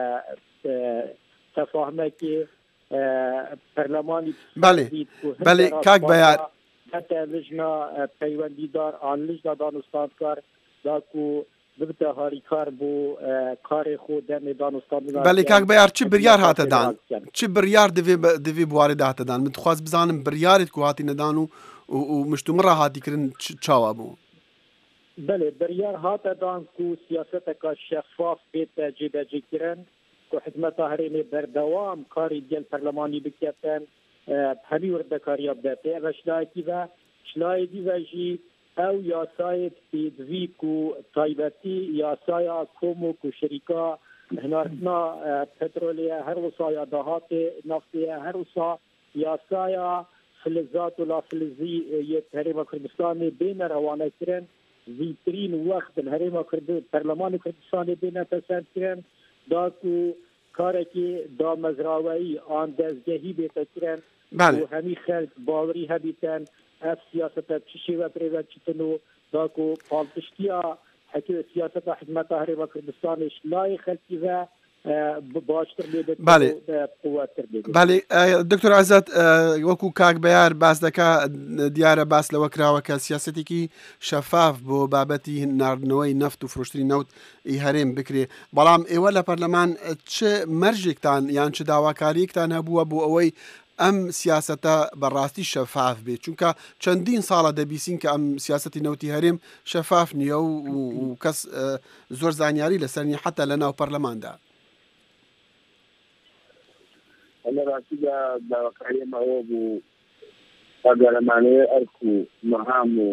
تفاهمه که پرلمانی بله کاک بەیار حتی لجنا پیوندیدار آن لجنا دانستاندکار داکو ببتە هاریکار بۆ کارێ خۆ دەمێ دانستان بەڵێ کاک بەیار چ بریار هاتەدان چ بریار دەوێ بوارێ داهاتەدان من دخواست بزانم بریارێت کو هاتی نەدان و مشتومڕە هاتیکردن چاوا بوو بەڵێ بریار هاتەدان و سیاسەتێکا شەفاف بێتە جێبەجێکردن و حکومەتا هەرێمێ بەردەوام کاری گەل پەرلەمانی بکەن هەمی وردەکاریە بدەتێ بەشلایەتی بە شلایەتی بەژی ئەو یاسایت پێدویک و تایبەتی یاسایە کۆمۆک و شەریکا هەناردنا پەترۆلیە هەر وسایە داهاتێ نافتەیە هەر وسا یاسایە فلزات و لافلزی هەرێما کوردستانی بێنە ڕەوانەکردن زیترین وەخت هەرێما پەرلەمانی کوردستانی بێنە پەسەندکردن داکو کارێکی دامەزراوەیی ئان دەستگەهی بێتەکردن و هەمی خەلک باوەری هەبیتن ئەف سیاسەتە چ شێوە پرێوە چتن و داکو پاڵپشتیە سیاسەتە حکومەتە هەرێما کوردستانیش لای خەلکی بە باشتر لێبێت قووەتر لێبێت بەڵێ دکتۆر عەزەت وەکو کاک بەیار باس دەکا دیارە باس لەوە کراوە کە سیاسەتێکی شەفاف بۆ بابەتی ناردنەوەی نەفت و فرۆشتنی نەوت ئی هەرێم بکرێ بەڵام ئێوە لە پەرلەمان چ مەرجێکتان یان چ داواکاریەکتان هەبووە بۆ ئەوەی ئەم سیاسەتە بەڕاستی شەفاف بێت چونکە چەندین ساڵە دەبیسین کە ئەم سیاسەتی نەوتی هەرێم شەفاف نییە و کەس زۆر زانیاری لەسەر نیە حتا لە ناو پەرلەماندا ئەمە ڕاستیدا داواکاریەمە ئەوە بوو ئەگەرەمانەیە ئەرک و مەهام و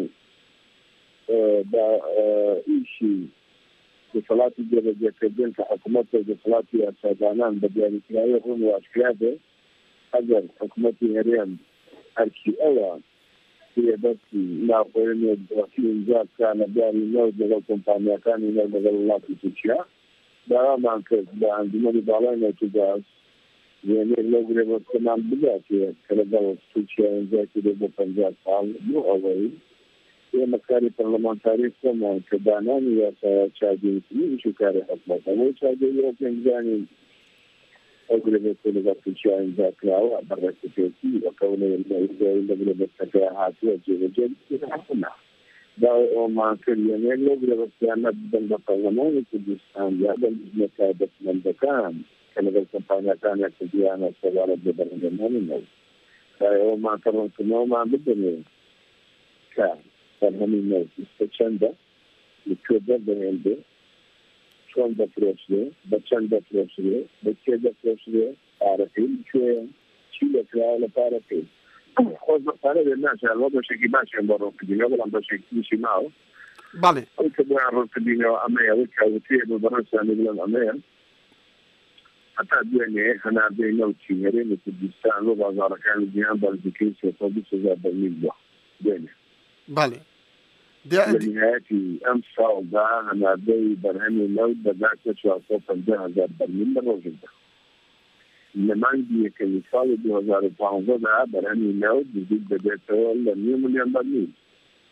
ئیشی دەسەڵاتی جێبەجێکردن کە حکوومەت دەسەڵاتی ئەسادانان بە دیاریکراوی ڕوون و ئاشکرا بێ ئەگەر حکوومەتی هەرێم ئەرکی ئەوە پێبەتی ناوخۆیی دڵەتی ئینجا بکە لە دیاری نەوت لەگەڵ کۆمپانیەکانی نەو لەگەڵ وڵاتی تورکیا داوامان کرد بە ئەنجومەنی باڵای نەوتوگاز یعنی لەو گرێبەستەمان بداتێ کە لەگەڵ تورکیا ئینجاکی لێ بۆ 50 ساڵ بۆ ئەوەی ئێمە کاری پەرلەمانتاری خۆمان کە دانانی یاسایە چاودێریش و کاری حکومەت ئەوەی چاودێری پێنجانی ئەو گرێبەستە لەگەڵ تورکیا ئینجا کراوە بەڕێکەپێتی وەکەونەیە لە گرێبەستەکە هاتووە جێبەجێ حکومەت داوای ئەومان کرد یعنی لەو گرێبەستیانە بدەن بە پەرلەمانی کوردستان یا بە لیژنە تایبەتمەندەکان کە لەگەڵ کۆمپانیەکانێک دیانە سەوارەت بە بەرهەمهێنانی نەوت ئەومان کەڕۆنکردنەوەمان بدەنێ کە بەرهەمی نەوت چەندە لەکوێ دەردەهێنرێ چۆن دەفرۆشرێ بە چەند دەفرۆشرێ بە کێ دەفرۆشرێ پارەکەی کوێیە چی دەکراوە لە پارەکەی خۆش بەپارە بێ ناچێت بەشێکی باشیان بۆ ڕۆکردنەوە بەڵام بەشێکیشی ماوە بەڵێ ئەوی کە بۆیان ڕۆکردنەوە ئەمەیە ئەوەی کاوتوێ بۆ بەڕەنسانی بڵێن ئەمەیە حتا دوێنێ هەناردەی نەوتی هەرێمی کوردستان بۆ بازاڕەکانی جیهان بەرزەکەی 320,000 بەرمیل بووە دوێنێ بەڵێ لەنهایەتی ئەم ساڵدا هەناردەی بەرهەمی نەوت بەداتە 450,000 بەرمیل لە ڕۆژێکدا لە مانگی یەکەمی ساڵی 2015دا بەرهەمی نەوت نزیک دەبێتەوە لە 9 ملیۆن بەرمیل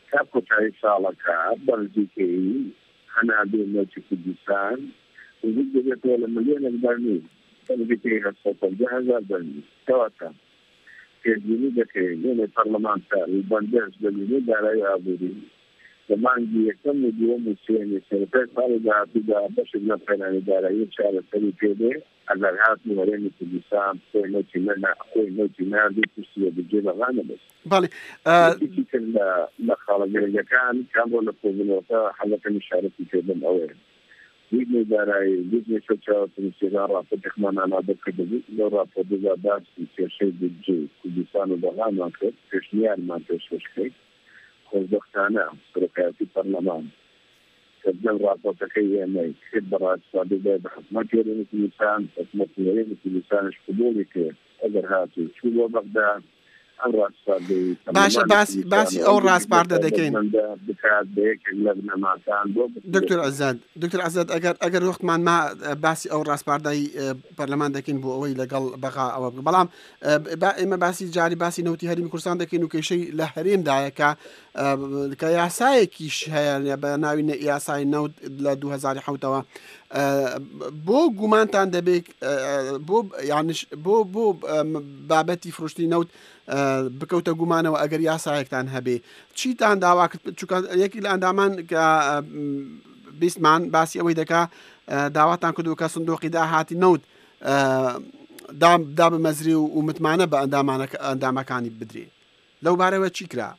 كابوتاي سالكا بلجيكي أنا بين كردستان وجد ولا مليون برميل بلجيكي الصوت الجاهزة برميل تواتر كيديني من البرلمان البندرس بلجيكي داري أبودي زمان يكمل يوم السنة سنتين فارجع بدا بشر نفسنا داري شارع سريع اگر هات مورين كردستان کوئی نوتي منا دي تسيه بجيبه غانا بس بالي لا خالد كان ولا كوزنوتا حلقه مشاركه في الاول ويدني داري ويدني شوتشا في السيجاره فتح معنا انا بكده لو رافض بزادات في شيء بيجي كردستان وغانا كشمير ما تشوشكي خوزدختانا سركاتي البرلمان كذل رابطتكي ماي خبرات صادقة بحكمة يريني في لسان حكمة يريني في لسان شقبولي كيف أقر هاتي شو بغداد أمر صادق باسي أو راس بارده دكين بكاد بيك لبنا ما كان دكتور عزاد أقر وقت ما باسي أو راس بارده برلمان دكين بو أوي لقل بقى أو بلام إما باسي جاري باسي نوتي هريم كردستان دكين وكي شيء لهريم دايكا كياساي كيش هيا بناوي ياساي نود ل 2007 بو گومانتان دەبێت بۆ یانش بۆ بابەتی فرۆشتنی نەوت بکەوتە گومانەوە ئەگەر یاسایەکتان هەبێ چیتان داوا کرد چونکە یەکی لە ئەندامان کە بیستمان باسی ئەوەی دەکا داواتان کردو کە سندۆقی داهاتی نەوت دا بمەزری و متمانە بە ئەندامەکانی بدرێ لەو بارەوە چی کرا؟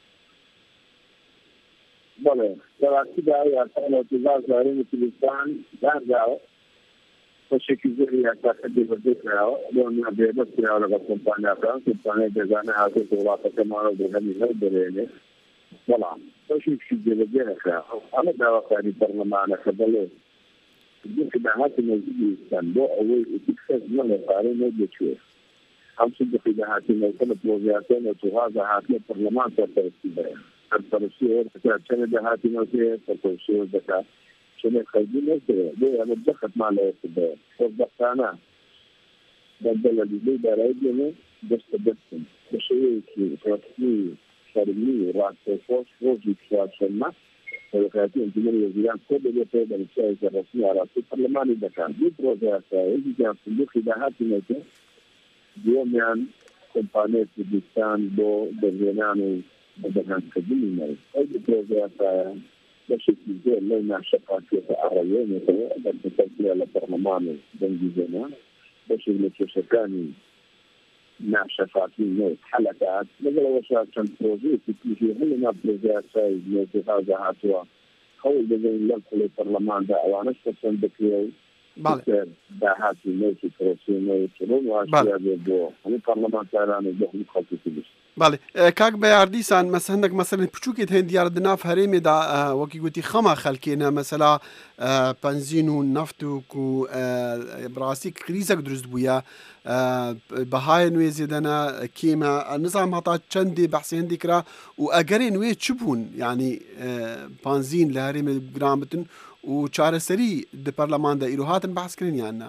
بله دراستی داری اصلا اتفاق داریم کردستان در جاو فشکی زیادی اصلا دیوتی کرده دنیا بیشتر کرده با کمپانی بزنه هاتی دولت کمانو بهمی نداره بله فشکی زیادی کرده اما داوری برنامه خداله دیگه به هاتی نزدیکن با اولی اتفاق نمیاره نمیشه هم سوی به هاتی نمیکنه پروژه تو هاتی برنامه ترتیبه الترشيح كان جهاتي نوتي الترشيح ذكاء شنو خايبين نوتي ليه أنا دخلت مع الأسباب وضحت أنا بدل اللي درايجني بس بشيء كي شرمي راس فوش فوجي كشافنا وكاتي انتمني وزيران كل اللي تبع الشيء الرسمي على البرلمان إذا كان دي بروجرات يجي كان صندوق جهاتي نوتي اليوم يعني كمبانيات كردستان بو برلمان بدنا نكمل أي بروجرات بشكل زين لنا شفافية أريان بدنا نسجل على برلمان بنجيزنا بشكل تشكاني مع شفافية حلقات مثل وشات كان بروجرات في هنا بروجرات ساي نتفاعل هاتوا هو بدنا نلقي البرلمان ده أو أنا شخصيا بكيو بله دهاتی نوتی پروسیونی چون واشیا بیو همین پارلمان تهران دهلی خالصی بیش بله کاک بیاردیسان مثلا هندك مثلا بچوکت هند دیار دناف هرمی دا وکی گوتی خما خلکینا مثلا بنزین و نفت و کو براستی کریزک درست بویا بهای نوی زدنا کیما نظام هتا چندی بحثی هندی کرا و اگر نوی چبون یعنی بنزین لهرمی گرامتن و چارەسەری د پەرلەمان دا ئیروهاتن بەحس کردن یاننا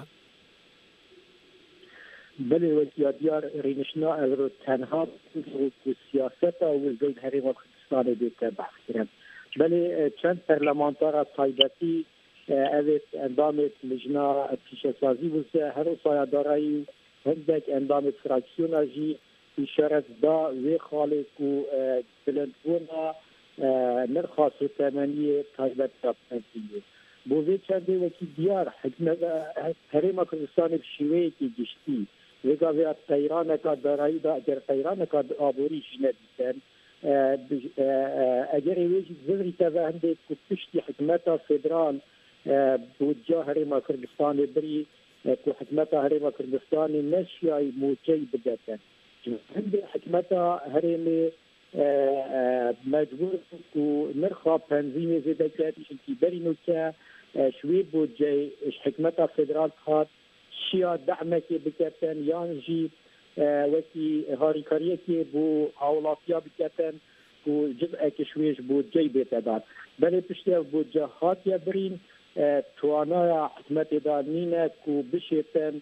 بله وەکییا دیار ڕینشنا ئەو تەنها سیاسەتە وزەی هەرێما کوردستانê دێتە بەحسکردن بله چەند پەرلەمانتارا تایبەتی ئەوێت ئەندامێت لجنا پیشەسازی وزە هەرۆسایە دارایی هەندێک ئەندامێت فراکسیۆنا ژی ئیشارەت دا وێ خاڵێک و بلندبوونا نرخ ثمانية تايبات تابتنسية بوزي چنده وكي ديار حكمة هريما كردستان بشيوه كي جشتي ويقا ويا طيرانكا دارایی دا اگر طيرانكا آبوري جنديتن اگر ويجي زغري تفهنده كتشتي حكمتا فدرال بوجه هريما كردستان بري كو حكمتا هريما كردستان نشياي موجي بدتن هنده حكمتا هريمي مجبور کو نرخ بنزین زیاده کردی چون برینو که شوی بود جای حکمت فدرال خواهد شیا دعمه که بکتن یانجی وکی هاریکاریه که بو اولافیا بکتن کو جزء که شویش بود جای بیتدار بله پشتی بود جا خاطیا برین توانای حکمت دانینه کو بشیتن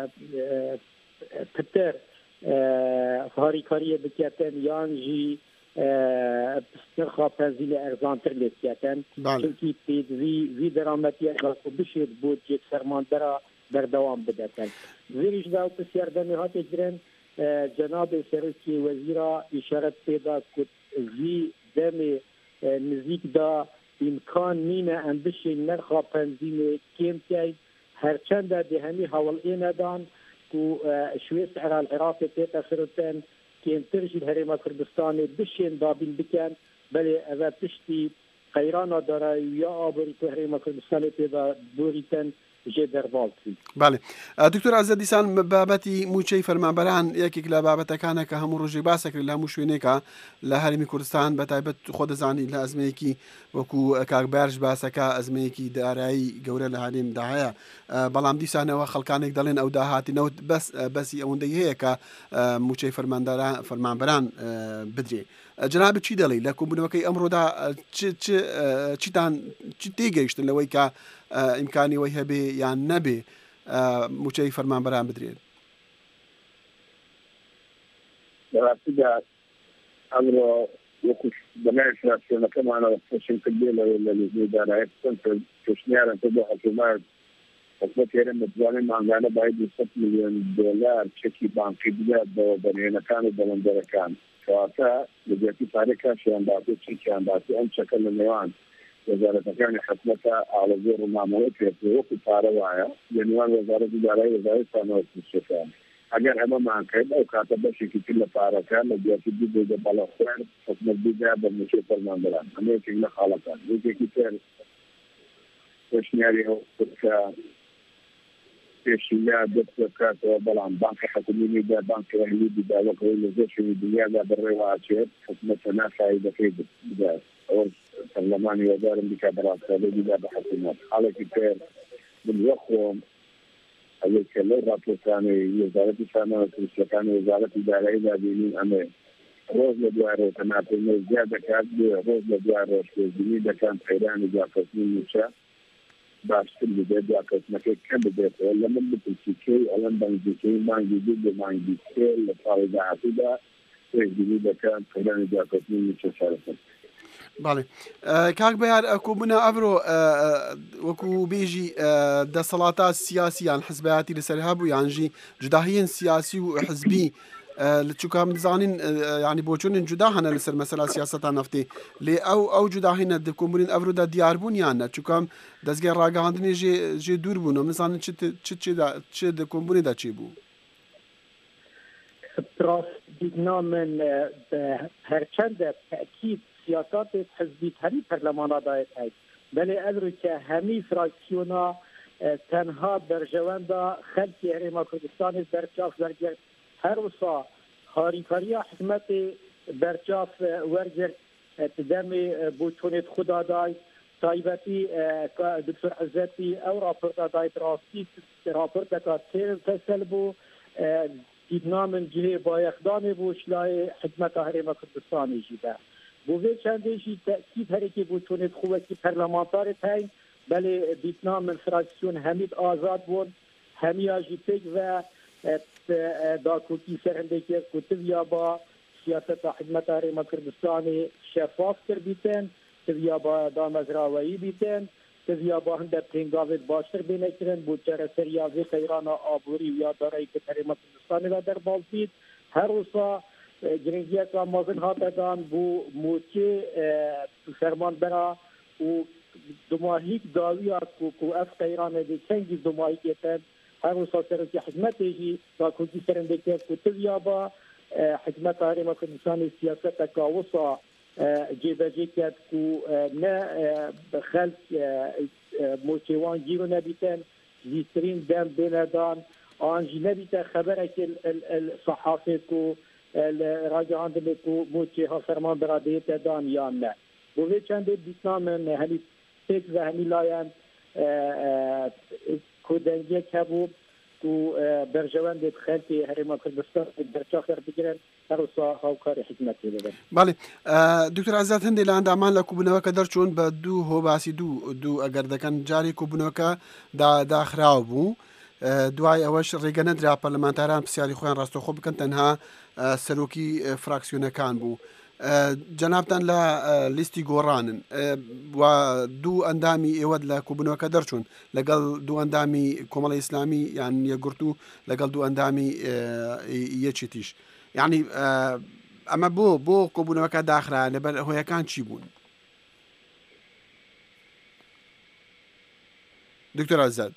پتر هاریکاری بکتن یان جی نرخا پنزیل ارزانتر لیتیتن چونکی وی درامتی اخلاق بشید بود جیت فرماندرا بردوام بدتن زیرش داو بسیار دمیهات جرن جناب سرکی وزیرا اشارت پیدا کد وی دم نزیک دا امکان نینه اندشی نرخا پنزیل کم که هرچند ده همی حوال اینه دان که شویس العراق تیتا سرطن که انترجی الهرم کردستان بشین دابین بکن بله اوه پشتی قیرانا داره یا آبری که هرم کردستان پیدا بوریتن جێ دەرباڵی. بەڵێ دکتۆر ئازاد دیسان بابەتی موچەی فەرمانبەران یەکێک لە بابەتەکانە کە هەموو ڕۆژێ باسەکرێت لە هەموو شوێنێکە لە هەرمی کوردستان بەتایبەت خۆ دەزانی لە ئەزمەیەکی وەکو کاکبارش باسەکە ئەزمەیەکی دارایی گەورە لە هەرێمدا هەیە بەڵام دیسانەوە خەڵکانێک دەڵێن ئەو داهاتینەوە بەسی ئەوەندەی هەیە کە موچەی فەرمانبەران بدرێ. جناب چی دەڵێ لە کۆبوونەوەکەی ئەمڕۆدا چیتان تێگەیشتن لەوەی کە ئیمکانی وەی هەبێ یان نەبێ موچەی فەرمانبەران بدرێن؟ بەڕاستیدا ئەمڕۆ وەکو بەنای فراسیۆنەکەمانەوە پێشم کردێ لە لێژنەی دارایی پێشنیارە بۆ حکوومەت حکوومەت هێرە متوانێت مانگانە باید 200 ملیۆن دۆلار چەکی بانکی بدات بەوە بەنهێنەکان و بەڵندەرەکان کەواتە لەجێتی پارێکا شیانداتی چیانداتی ئەم چەکە لە نێوان وەزارەتەکانی حکوومەتە ئاڵەزۆر و مامەڵەی پێێ وەکو پارە وایە لە نێوان وەزارەتی دارایی وەزارەتی سامانەوەکان ئەگەر ئەمەمان کرد ئەو کاتە بەشێکی تر لە پارەکان لە جێتی بێ بەڵەخوێن حکوومەت بیدا بە موچەی فەرمانبەران ئەمە یەکێک لە خاڵەکان یەکێکی تر پێشنیاری کە پێشیلا دەست بکاتەوە بەڵام بانکی حکوومیدا بانکی ڕەهمی بیدا وەکەوەی لە زۆر شوێنی دنیادا بەڕێوەچێت حکوومەتە نافایدەکەی بدات ئەوە پەرلەمانی وەزارم بیکا بەڕاستەوە بیدا بە حکوومەت حاڵێکی تر من وەخۆم ئەوەی کە لەو ڕاپۆرتانەی وەزارەتی سامانەوەکانی وەزارەتی داراییدا بینین ئەمێ ڕۆژ لە دوای ڕۆژ تەناپێنەوە زیاد دەکات ڕۆژ لە دوای ڕۆژ پێشبینی دەکەن قەیرانی جاکەوتنی موچە باشتر بدێت جاکەوتنەکەی کەم بدێتەوە لە من بپرسیکەی ئەڵەن بەنگیکەی مانگی دوو بۆ مانگی سێ لە ساڵی داهاتوودا پێشبینی دەکەن قەیرانی جاکەوتنی موچە سەرەکەن. باڵێ کاک بەیار کوبوونە ئەڤڕۆ وەکو بێژی دەسەڵاتە سیاسیان حزبایەتی لەسەر هەبوو یانژی جوداهیەن سیاسی و حزبی لە چووکە دەزانین ینی بۆچوونن جودا هەنە لەسەر مەسەلا سیاسەتان نەفتێ لێ ئەو جوداهینە کۆمبورین ئەڤڕۆدا دیاربوون یانە چووکەم دەستگای ڕاگەهاندنی ژێ دوور بوون و مزانن چ کۆمبورێدا چێ بوو؟ نامن هەرچەندە تەکید سیاسات حزبی همی پرلمانا دایت هست بله ادرو که همی فراکسیونا تنها برجواندا خلقی هرما کردستان برچاف ورگر هر وصا هاریکاری حکمت برچاف ورگر تدام بوتونت خدا دای تایبتی دکتر عزتی او راپورت دایت راستی راپورت که تیر تسل بو دیدنامن جهه بایخدان بوشلای حکمت هرما کردستانی جیده بوده چندشی تأکید هرکی بوتونت خوبتی پرلمانتار تاین بله دیتنام من فراکسیون همید آزاد بود همی آجی پیک و داکوکی سرنده که کتب یا با سیاست حکمت هرما کردستان شفاف کر بیتن تبیا با دامزراوی بیتن تبیا با هنده پرینگاوت باشتر بینه کرن بود چرا سریازی خیران آبوری یا دارایی که هرما کردستان و در بالبید هر روزا گرنگیت و مازن هاتدان بو موچه فرمانبرا و دماهیک داویا کو اف قیران دی کنگی دماهیکتن هر روزا سرکی حکمتیجی تا کنگی سرندکی کتبیا با حکمت هرما کردستان سیاست کاوسا جیبجی کت کو نه خلق موچهوان گیرو نبیتن زیسترین دم بیندان آنجی نبیتن خبره که الصحافه کو راجعاندن کو موچه ها فرمان برادیت دان یا نه بوده چنده دیسنام همی تک و همی لاین کودنگی کبوب کو برجوان دید خلطی هرما کردستان برچاخر بگیرن هروسا هاوکار حکمتی بگن. بله دکتر عزت هندی لاند امان لکوبنوکا درچون با دو هوباسی دو اگر دکن جاری کوبنوکا دا خراو بو دوای ئەوەش ڕێگە نەدرا پەرلەمانتاران پرسیاری خۆیان ڕاستەوخۆ بکەن تەنها سەرۆکی فراکسیۆنەکان بوو جەنابتان لە لیستی گۆڕانن و دوو ئەندامی ئێوە لە کوبنەوەکە دەرچوون لەگەڵ دوو ئەندامی کۆمەڵی ئیسلامی یان یەکگرت و لەگەڵ دوو ئەندامی یەکی تیش یعنی ئەمە بۆ کۆبوونەوەکە داخرا لەبەر هۆیەکان چی بوون؟ دکتۆر ئازاد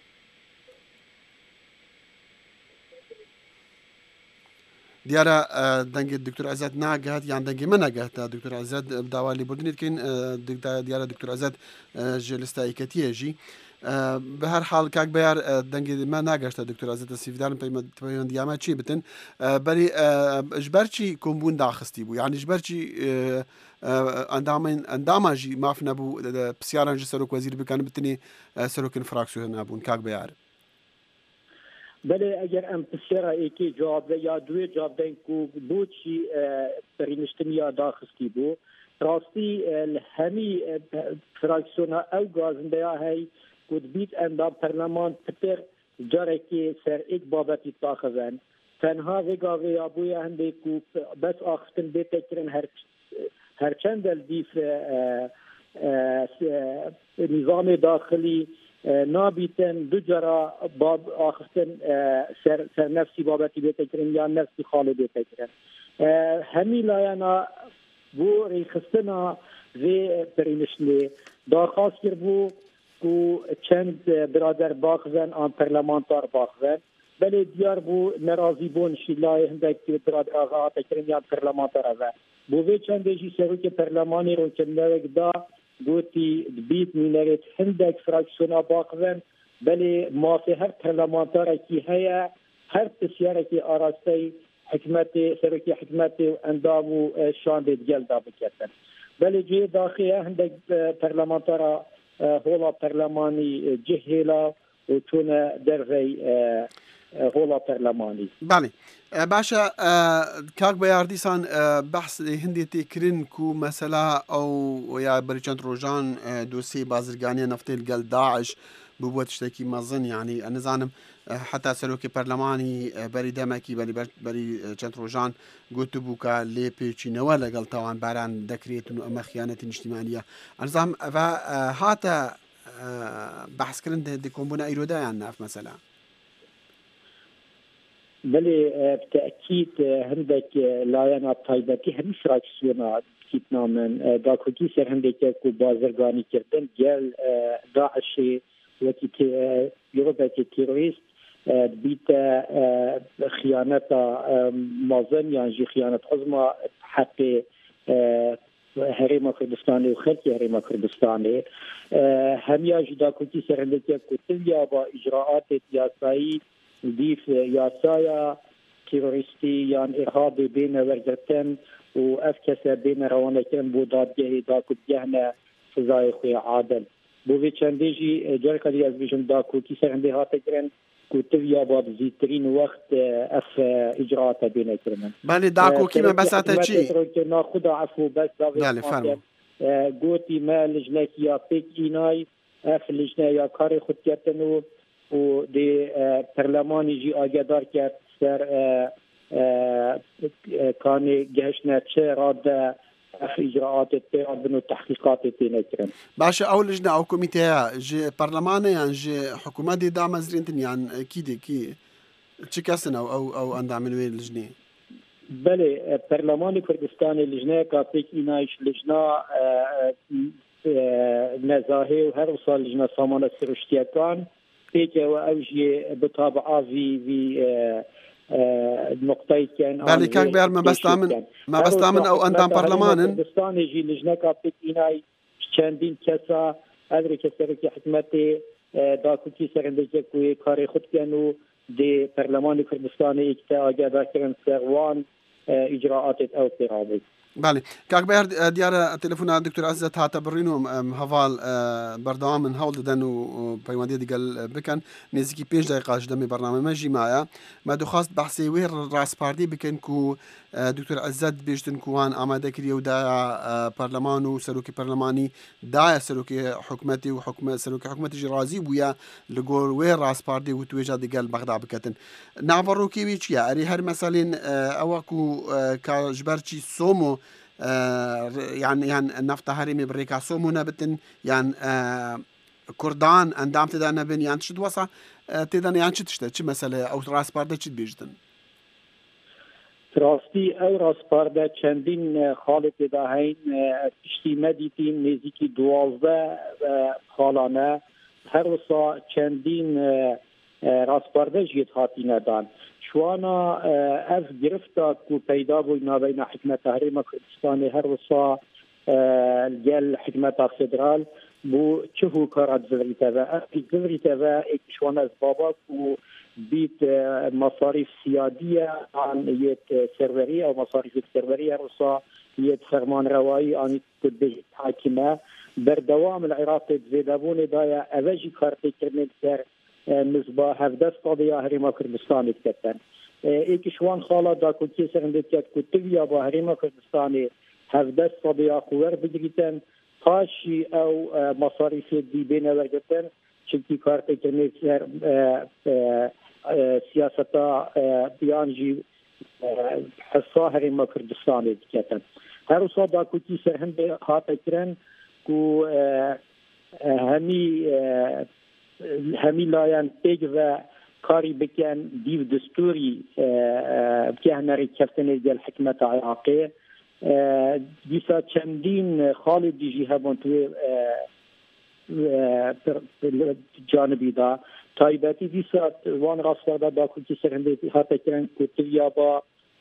دیارە دەنگێت دکتۆر ئازاد ناگات یان دەنگی من ناگات تا دکتۆر ئازاد داوا لێبوردنیت کەین دیارە دکتۆر ئازاد ژێلستایکەتیەژی بە هەر حاڵ کاک بەیار دەنگێمە ناگەشتە دکتۆر ئازادە سیفدارم پەیوەندیامە چی بتن بەری ژبەرچی کۆمبوون داخستی بوو یعنی ژبەرچی ئەنداماژی ماف نەبوو پرسیارانژی سەرۆک وەزیر بکەن بتنی سەرۆکن فراکسیۆن نابوون کاک بەیار بله اگر ام پرسیارا ایکی جواب ده یا دوی جواب ده که بود چی پرینشتنی یا داخستی بود راستی همی فراکسیون او گازنده ها هی کود بیت اندام پرلمان پتر جاره که سر ایک بابتی تاخذن تنها وگاوی آبوی هنده که بس آخفتن بیته کرن هرچند دیف نظام داخلی نابیتن دو جرا باب آخستن سر نفسی بابتی بیته کرن یا نفسی خالی بیته کرن همی لاینا بو ریخستنا وی پرینشنی داخواست کر بو که چند برادر باخزن آن پرلمانتار باخزن بله دیار بو نرازی بون شیلای هندک که برادر آغا تکرن یا پرلمانتار آغا بو وی چند دیجی سروک پرلمانی رو کنلوک دا گوتی بیت مینرت هندک فراکسیونا باقون بله مافی هر پرلمانتار کی هیا هر پسیاره کی آراسته حکمت سرکی حکمت اندام و شان دیگل دا بکردن بله جه داخل هندک پرلمانتار هولا پرلمانی جهلا و چون درغی هولا پرلمانی بله باشا کاک بەیاردیسان بەحس هەندێک تێکردن و مەسەلا ئەو یا بەرچەند ڕۆژان دۆسی بازرگانیە نەفتەی لەگەڵ داعش بووە تشتێکی مەزن یعنی ئەنەزانم حتا سەرۆکی پەرلەمانی بەری دەمەکی بەری چەند ڕۆژان گوت بوو کە لێ پێچینەوە لەگەڵ تاوان باران دەکرێت و ئەمە خیانەتی نیشتیمانیە ئەنزام ئەڤە هاتە بەحسکردن کۆمبوونە ئەیرۆدایان ناف مەسەلا بله بتأكيد هندك لاينا طيبتي هم فراكسيونا كيتنا من داكوكي سر هندك كو بازرگاني كردن جل داعش وكي يوروباتي تيروريست بيت خيانة مازن يعني خيانة عظمى حق هريما كردستاني وخلق هريما كردستاني هم ياجي داكوكي سر هندك كو تليا با إجراءات سياسية ديف ياسايا تيروريستي يعني إرهاب بين ورجتن وأفكس بين روانكن بوداد جهي داكو جهنا سزاي خويا عادل بوفي چنديجي جاركا دي أزبيشن داكو كي سرندي هاتكرن كوتويا باب زيترين وقت أف إجراءات بين كرمن بالي داكو كيما بساته چي ناخد عفو بس بالي فرمو قوتي ما لجنك يا بيك إيناي أف لجنة يا كاري خود كتنو و دی پرلمانی جی آگدار کرد سر کانی گهشنا چه راد اجراءات پیاد بنو تحقیقات تینه کرن باشه او لجنه او کمیته جی پرلمانه یان جی حکومت دی دام ازرینتن یان کی چه کسن او اندامن وی لجنه بله پرلمانی کردستان لجنه کافیک اینایش لجنه نزاهی و هر سال لجنه سامان سرشتیکان که و اوجی بطابع في نقطه كان بالي كان بير ما بستامن او اندام برلمانن دستان يجي لجنه كابيت إناي چندین کسا ادري كسرك حكمتي داكو كي سرندك كوي كاري خود كانوا دي برلمان كردستان اكتا اجازه كرن سروان اجراءات او قرابه بله کاک بەیار دیارە تەلەفۆنا دکتۆر عەزیز هاتە بڕین و هەواڵ بەردەوام من هەوڵ دەدەن و پەیوەندی دیگەل بکەن نزیکی 5 دقیقەش دەمی بەرنامەمەژی مایە ما دەخواست بەحسی وێ ڕاستپاردی بکەن و دکتۆر عەزیز بێژتن کوان ئامادەکردی و دایە پەرلەمان و سەرۆکی پەرلەمانی دایە سەرۆکی حکومەتی و سەرۆکی حکومەتیژی ڕازی بووە لەگۆڕ وێ ڕاستپاردی و توێژە دیگەل بەغدا بکەتن ناوەڕۆکێوی چییە ئەری هەر مەسەلێن ئەوەکو کاژبەرچی سۆم و يعني نفط هرمي بريكا سومونا بتن يعني كردان اندام تدانا بين يعني شد وصا تدانا يعني شد مسألة أو راس بارده شد بيجدن راستی او راسپارده چندین خالت داهین پشتی مدیتین نزیکی 12 خالانه هر وسا چندین راسپارده جیت هاتینه دان شوانا از گرفتا کو پیدا بوی نابین حکمت هرم کردستان هر وسا گل حکمت فدرال بو چهو کارات زوریتا و زوریتا و شوانا از بابا کو بيت مصاريف سيادية عن يت سيرفرية أو مصاريف سيرفرية رصا يت فرمان روائي عن تدبير حاكمة بردوام العراق زيدابون دايا أواجي كارتي كرنك سر مصباح هفدس قضية هريما كردستاني تكتن إيكشوان خالة دا كنتي سرندتيات كتبيا با هريما كردستاني هفدس قضية خوار بدريتن خاشي أو مصاريف دي بين ورقتن چلتی کارتی کنی سر سیاستا بیانجی حصا هریم کردستانی دیگتن هر وسا دا کتی سر هم به هات کرن کو همی لایان پیگ و کاری بکن دیو دستوری بکهنری کفتن دیل حکمت عراقی دیسا چندین خالد دیجی هبون توی جانبی دا تایباتی دیسا وان راستادا دا کتی سرهنده هاتا کرن کتویا با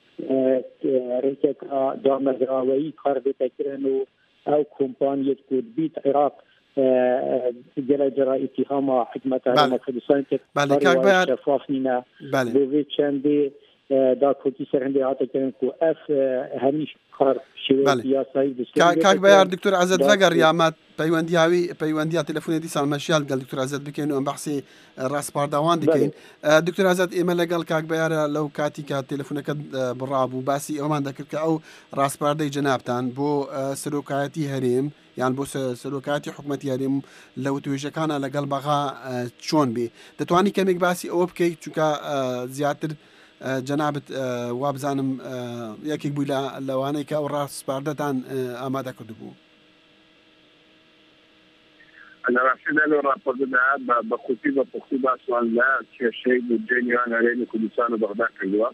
ریکتا دامزراوی کار بیتا کرن و او کمپانیت کود بیت عراق جل جرا اتهام حکمت هرم کردستان که کاری شفاف نینا بوی چنده دا کتی سرهنده هاتا کرن که اف همیش کار شوی سیاسایی کاک بیار دکتور عزت وگر یامت پیوندی تلفونی دیسان مشیال قال دکتور عزت بکن و بحثی راس باردوان دکین دکتور عزت ایمه لگل کاک بیار لو کاتی که تلفونک برابو باسی اومان دکر که او راس باردی جنابتان بو سلوکاتی هریم يعني بو سلوكاتي حكومتي هرم لو توجه كان لقل بغا شون بي دتواني كميك باسي او بكي چونكا زياتر جنابت وابزانم يكيك بولا لواني كا راس باردتان اماده كدبو انا راشد له رابط ده بخطيبه سؤال لا شيء بالجنيان علينا كل سنه بغداد كلها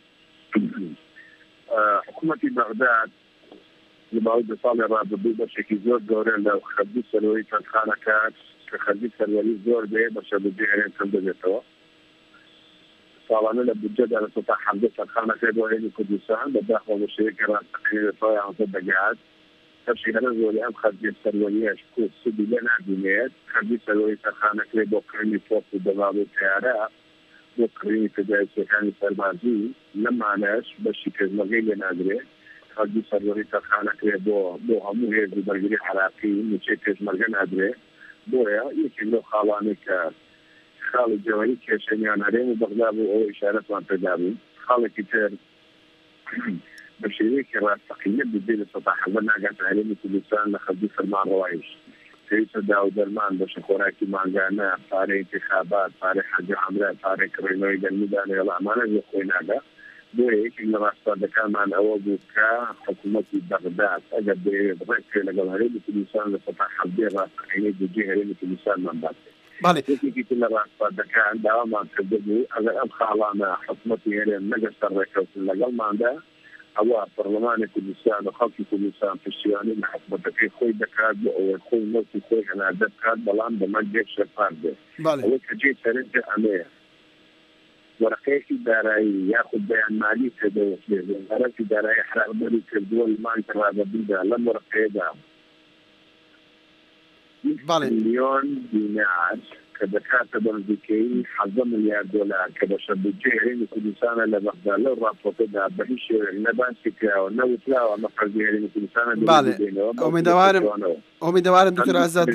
حكومه بغداد لبعض صالح رابطه بشكل زور دوري لو خدي سلوي كان خانكات خدي سلوي زور ده باش بجيرين تندجتوا صالحنا لبجد على سطح حدث خانكات دوري كردستان بداخل الشركه الرئيسيه طايعه عن الدجاج تمشي هذا زولي أم خدي سلوية شكو سبي لنا دينيات خدي سلوية خانكات بوكرني فوق الدباب التيارات بوكرني تجاهز كان سلمازي لما ناش بشي كزمغيل نادري خدي سلوية خانكات بو همو هيز برجري حراقي مشيكز مرجان نادري بويا يمكن له خالانك خالي جوالي كيشنيان عليهم بغدابو أو إشارة وان تدابو خالي كتير بشريك الراسخية بدين السطح حضرنا قاعد علينا كردستان لخدي فرمان روايش كيف داود المان باش خوراكي مانجانا صاري انتخابات صاري حاجة عملاء صاري كرينوي الميدان يلا أمانا يخوينا هذا دويك إن راسطة كان عن أوابو كحكومة بغداد أجد بريك لقل علينا كردستان لسطح حضي راسخية بجيه علينا كردستان من بعد بالي يجي كل راسطة كان داوما تبدو أجد أبخالانا حكومتي هنا نقص الركوز لقل ما عندها أو برلمان كردستان وخلق كردستان في الشياني محبتك خوي دكاد أو خوي موتي خوي أنا دكاد بلان بمجيب شفاف ده. أو كجيت ترجع أمير. ورقيك داري يأخذ بيان مالي كده وكده. ورقيك داري يحرق بري كردول ما يترى ببيدا لم ورقيدا. مليون دينار كدكاتب الذكي حظ مليار دولار كبشب الجهرين كردستان لبغداد لو رابطه ده بهيش نبانسكا ونوتلا ونفرزيرين كردستان بالي ومن دوارم دكتور عزت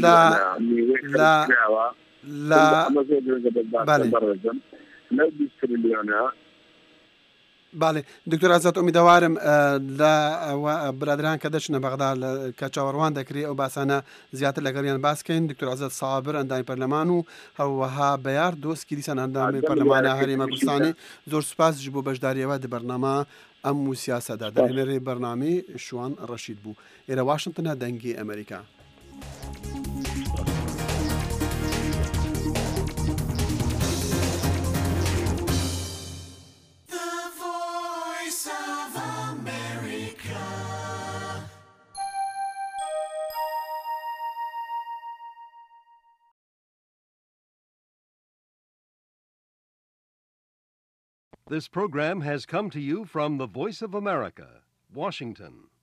لا بالي لو بيسترليونا باڵێ دکتۆر ئازاد ئومیدەوارم لە برادران کە دەچنە بەغدا کە چاوەڕوان دەکرێت ئەو باسانە زیاتر لەگەڵیان باسکەین. دکتۆر ئازاد سابر ئەندامی پەرلەمان و هەروەها بەیار دۆستکی دیسان ئەندامی پەرلەمانە هەرێمە کوردستانی زۆر سوپاس ji بۆ بەشداریەوە di بەرنامە ئەم و سیاسەدا دەرێنەرێ بەرنامی شوان ڕەشید بوو ئێرە واشنگتنە دەنگی ئەمریکا. This program has come to you from the Voice of America, Washington.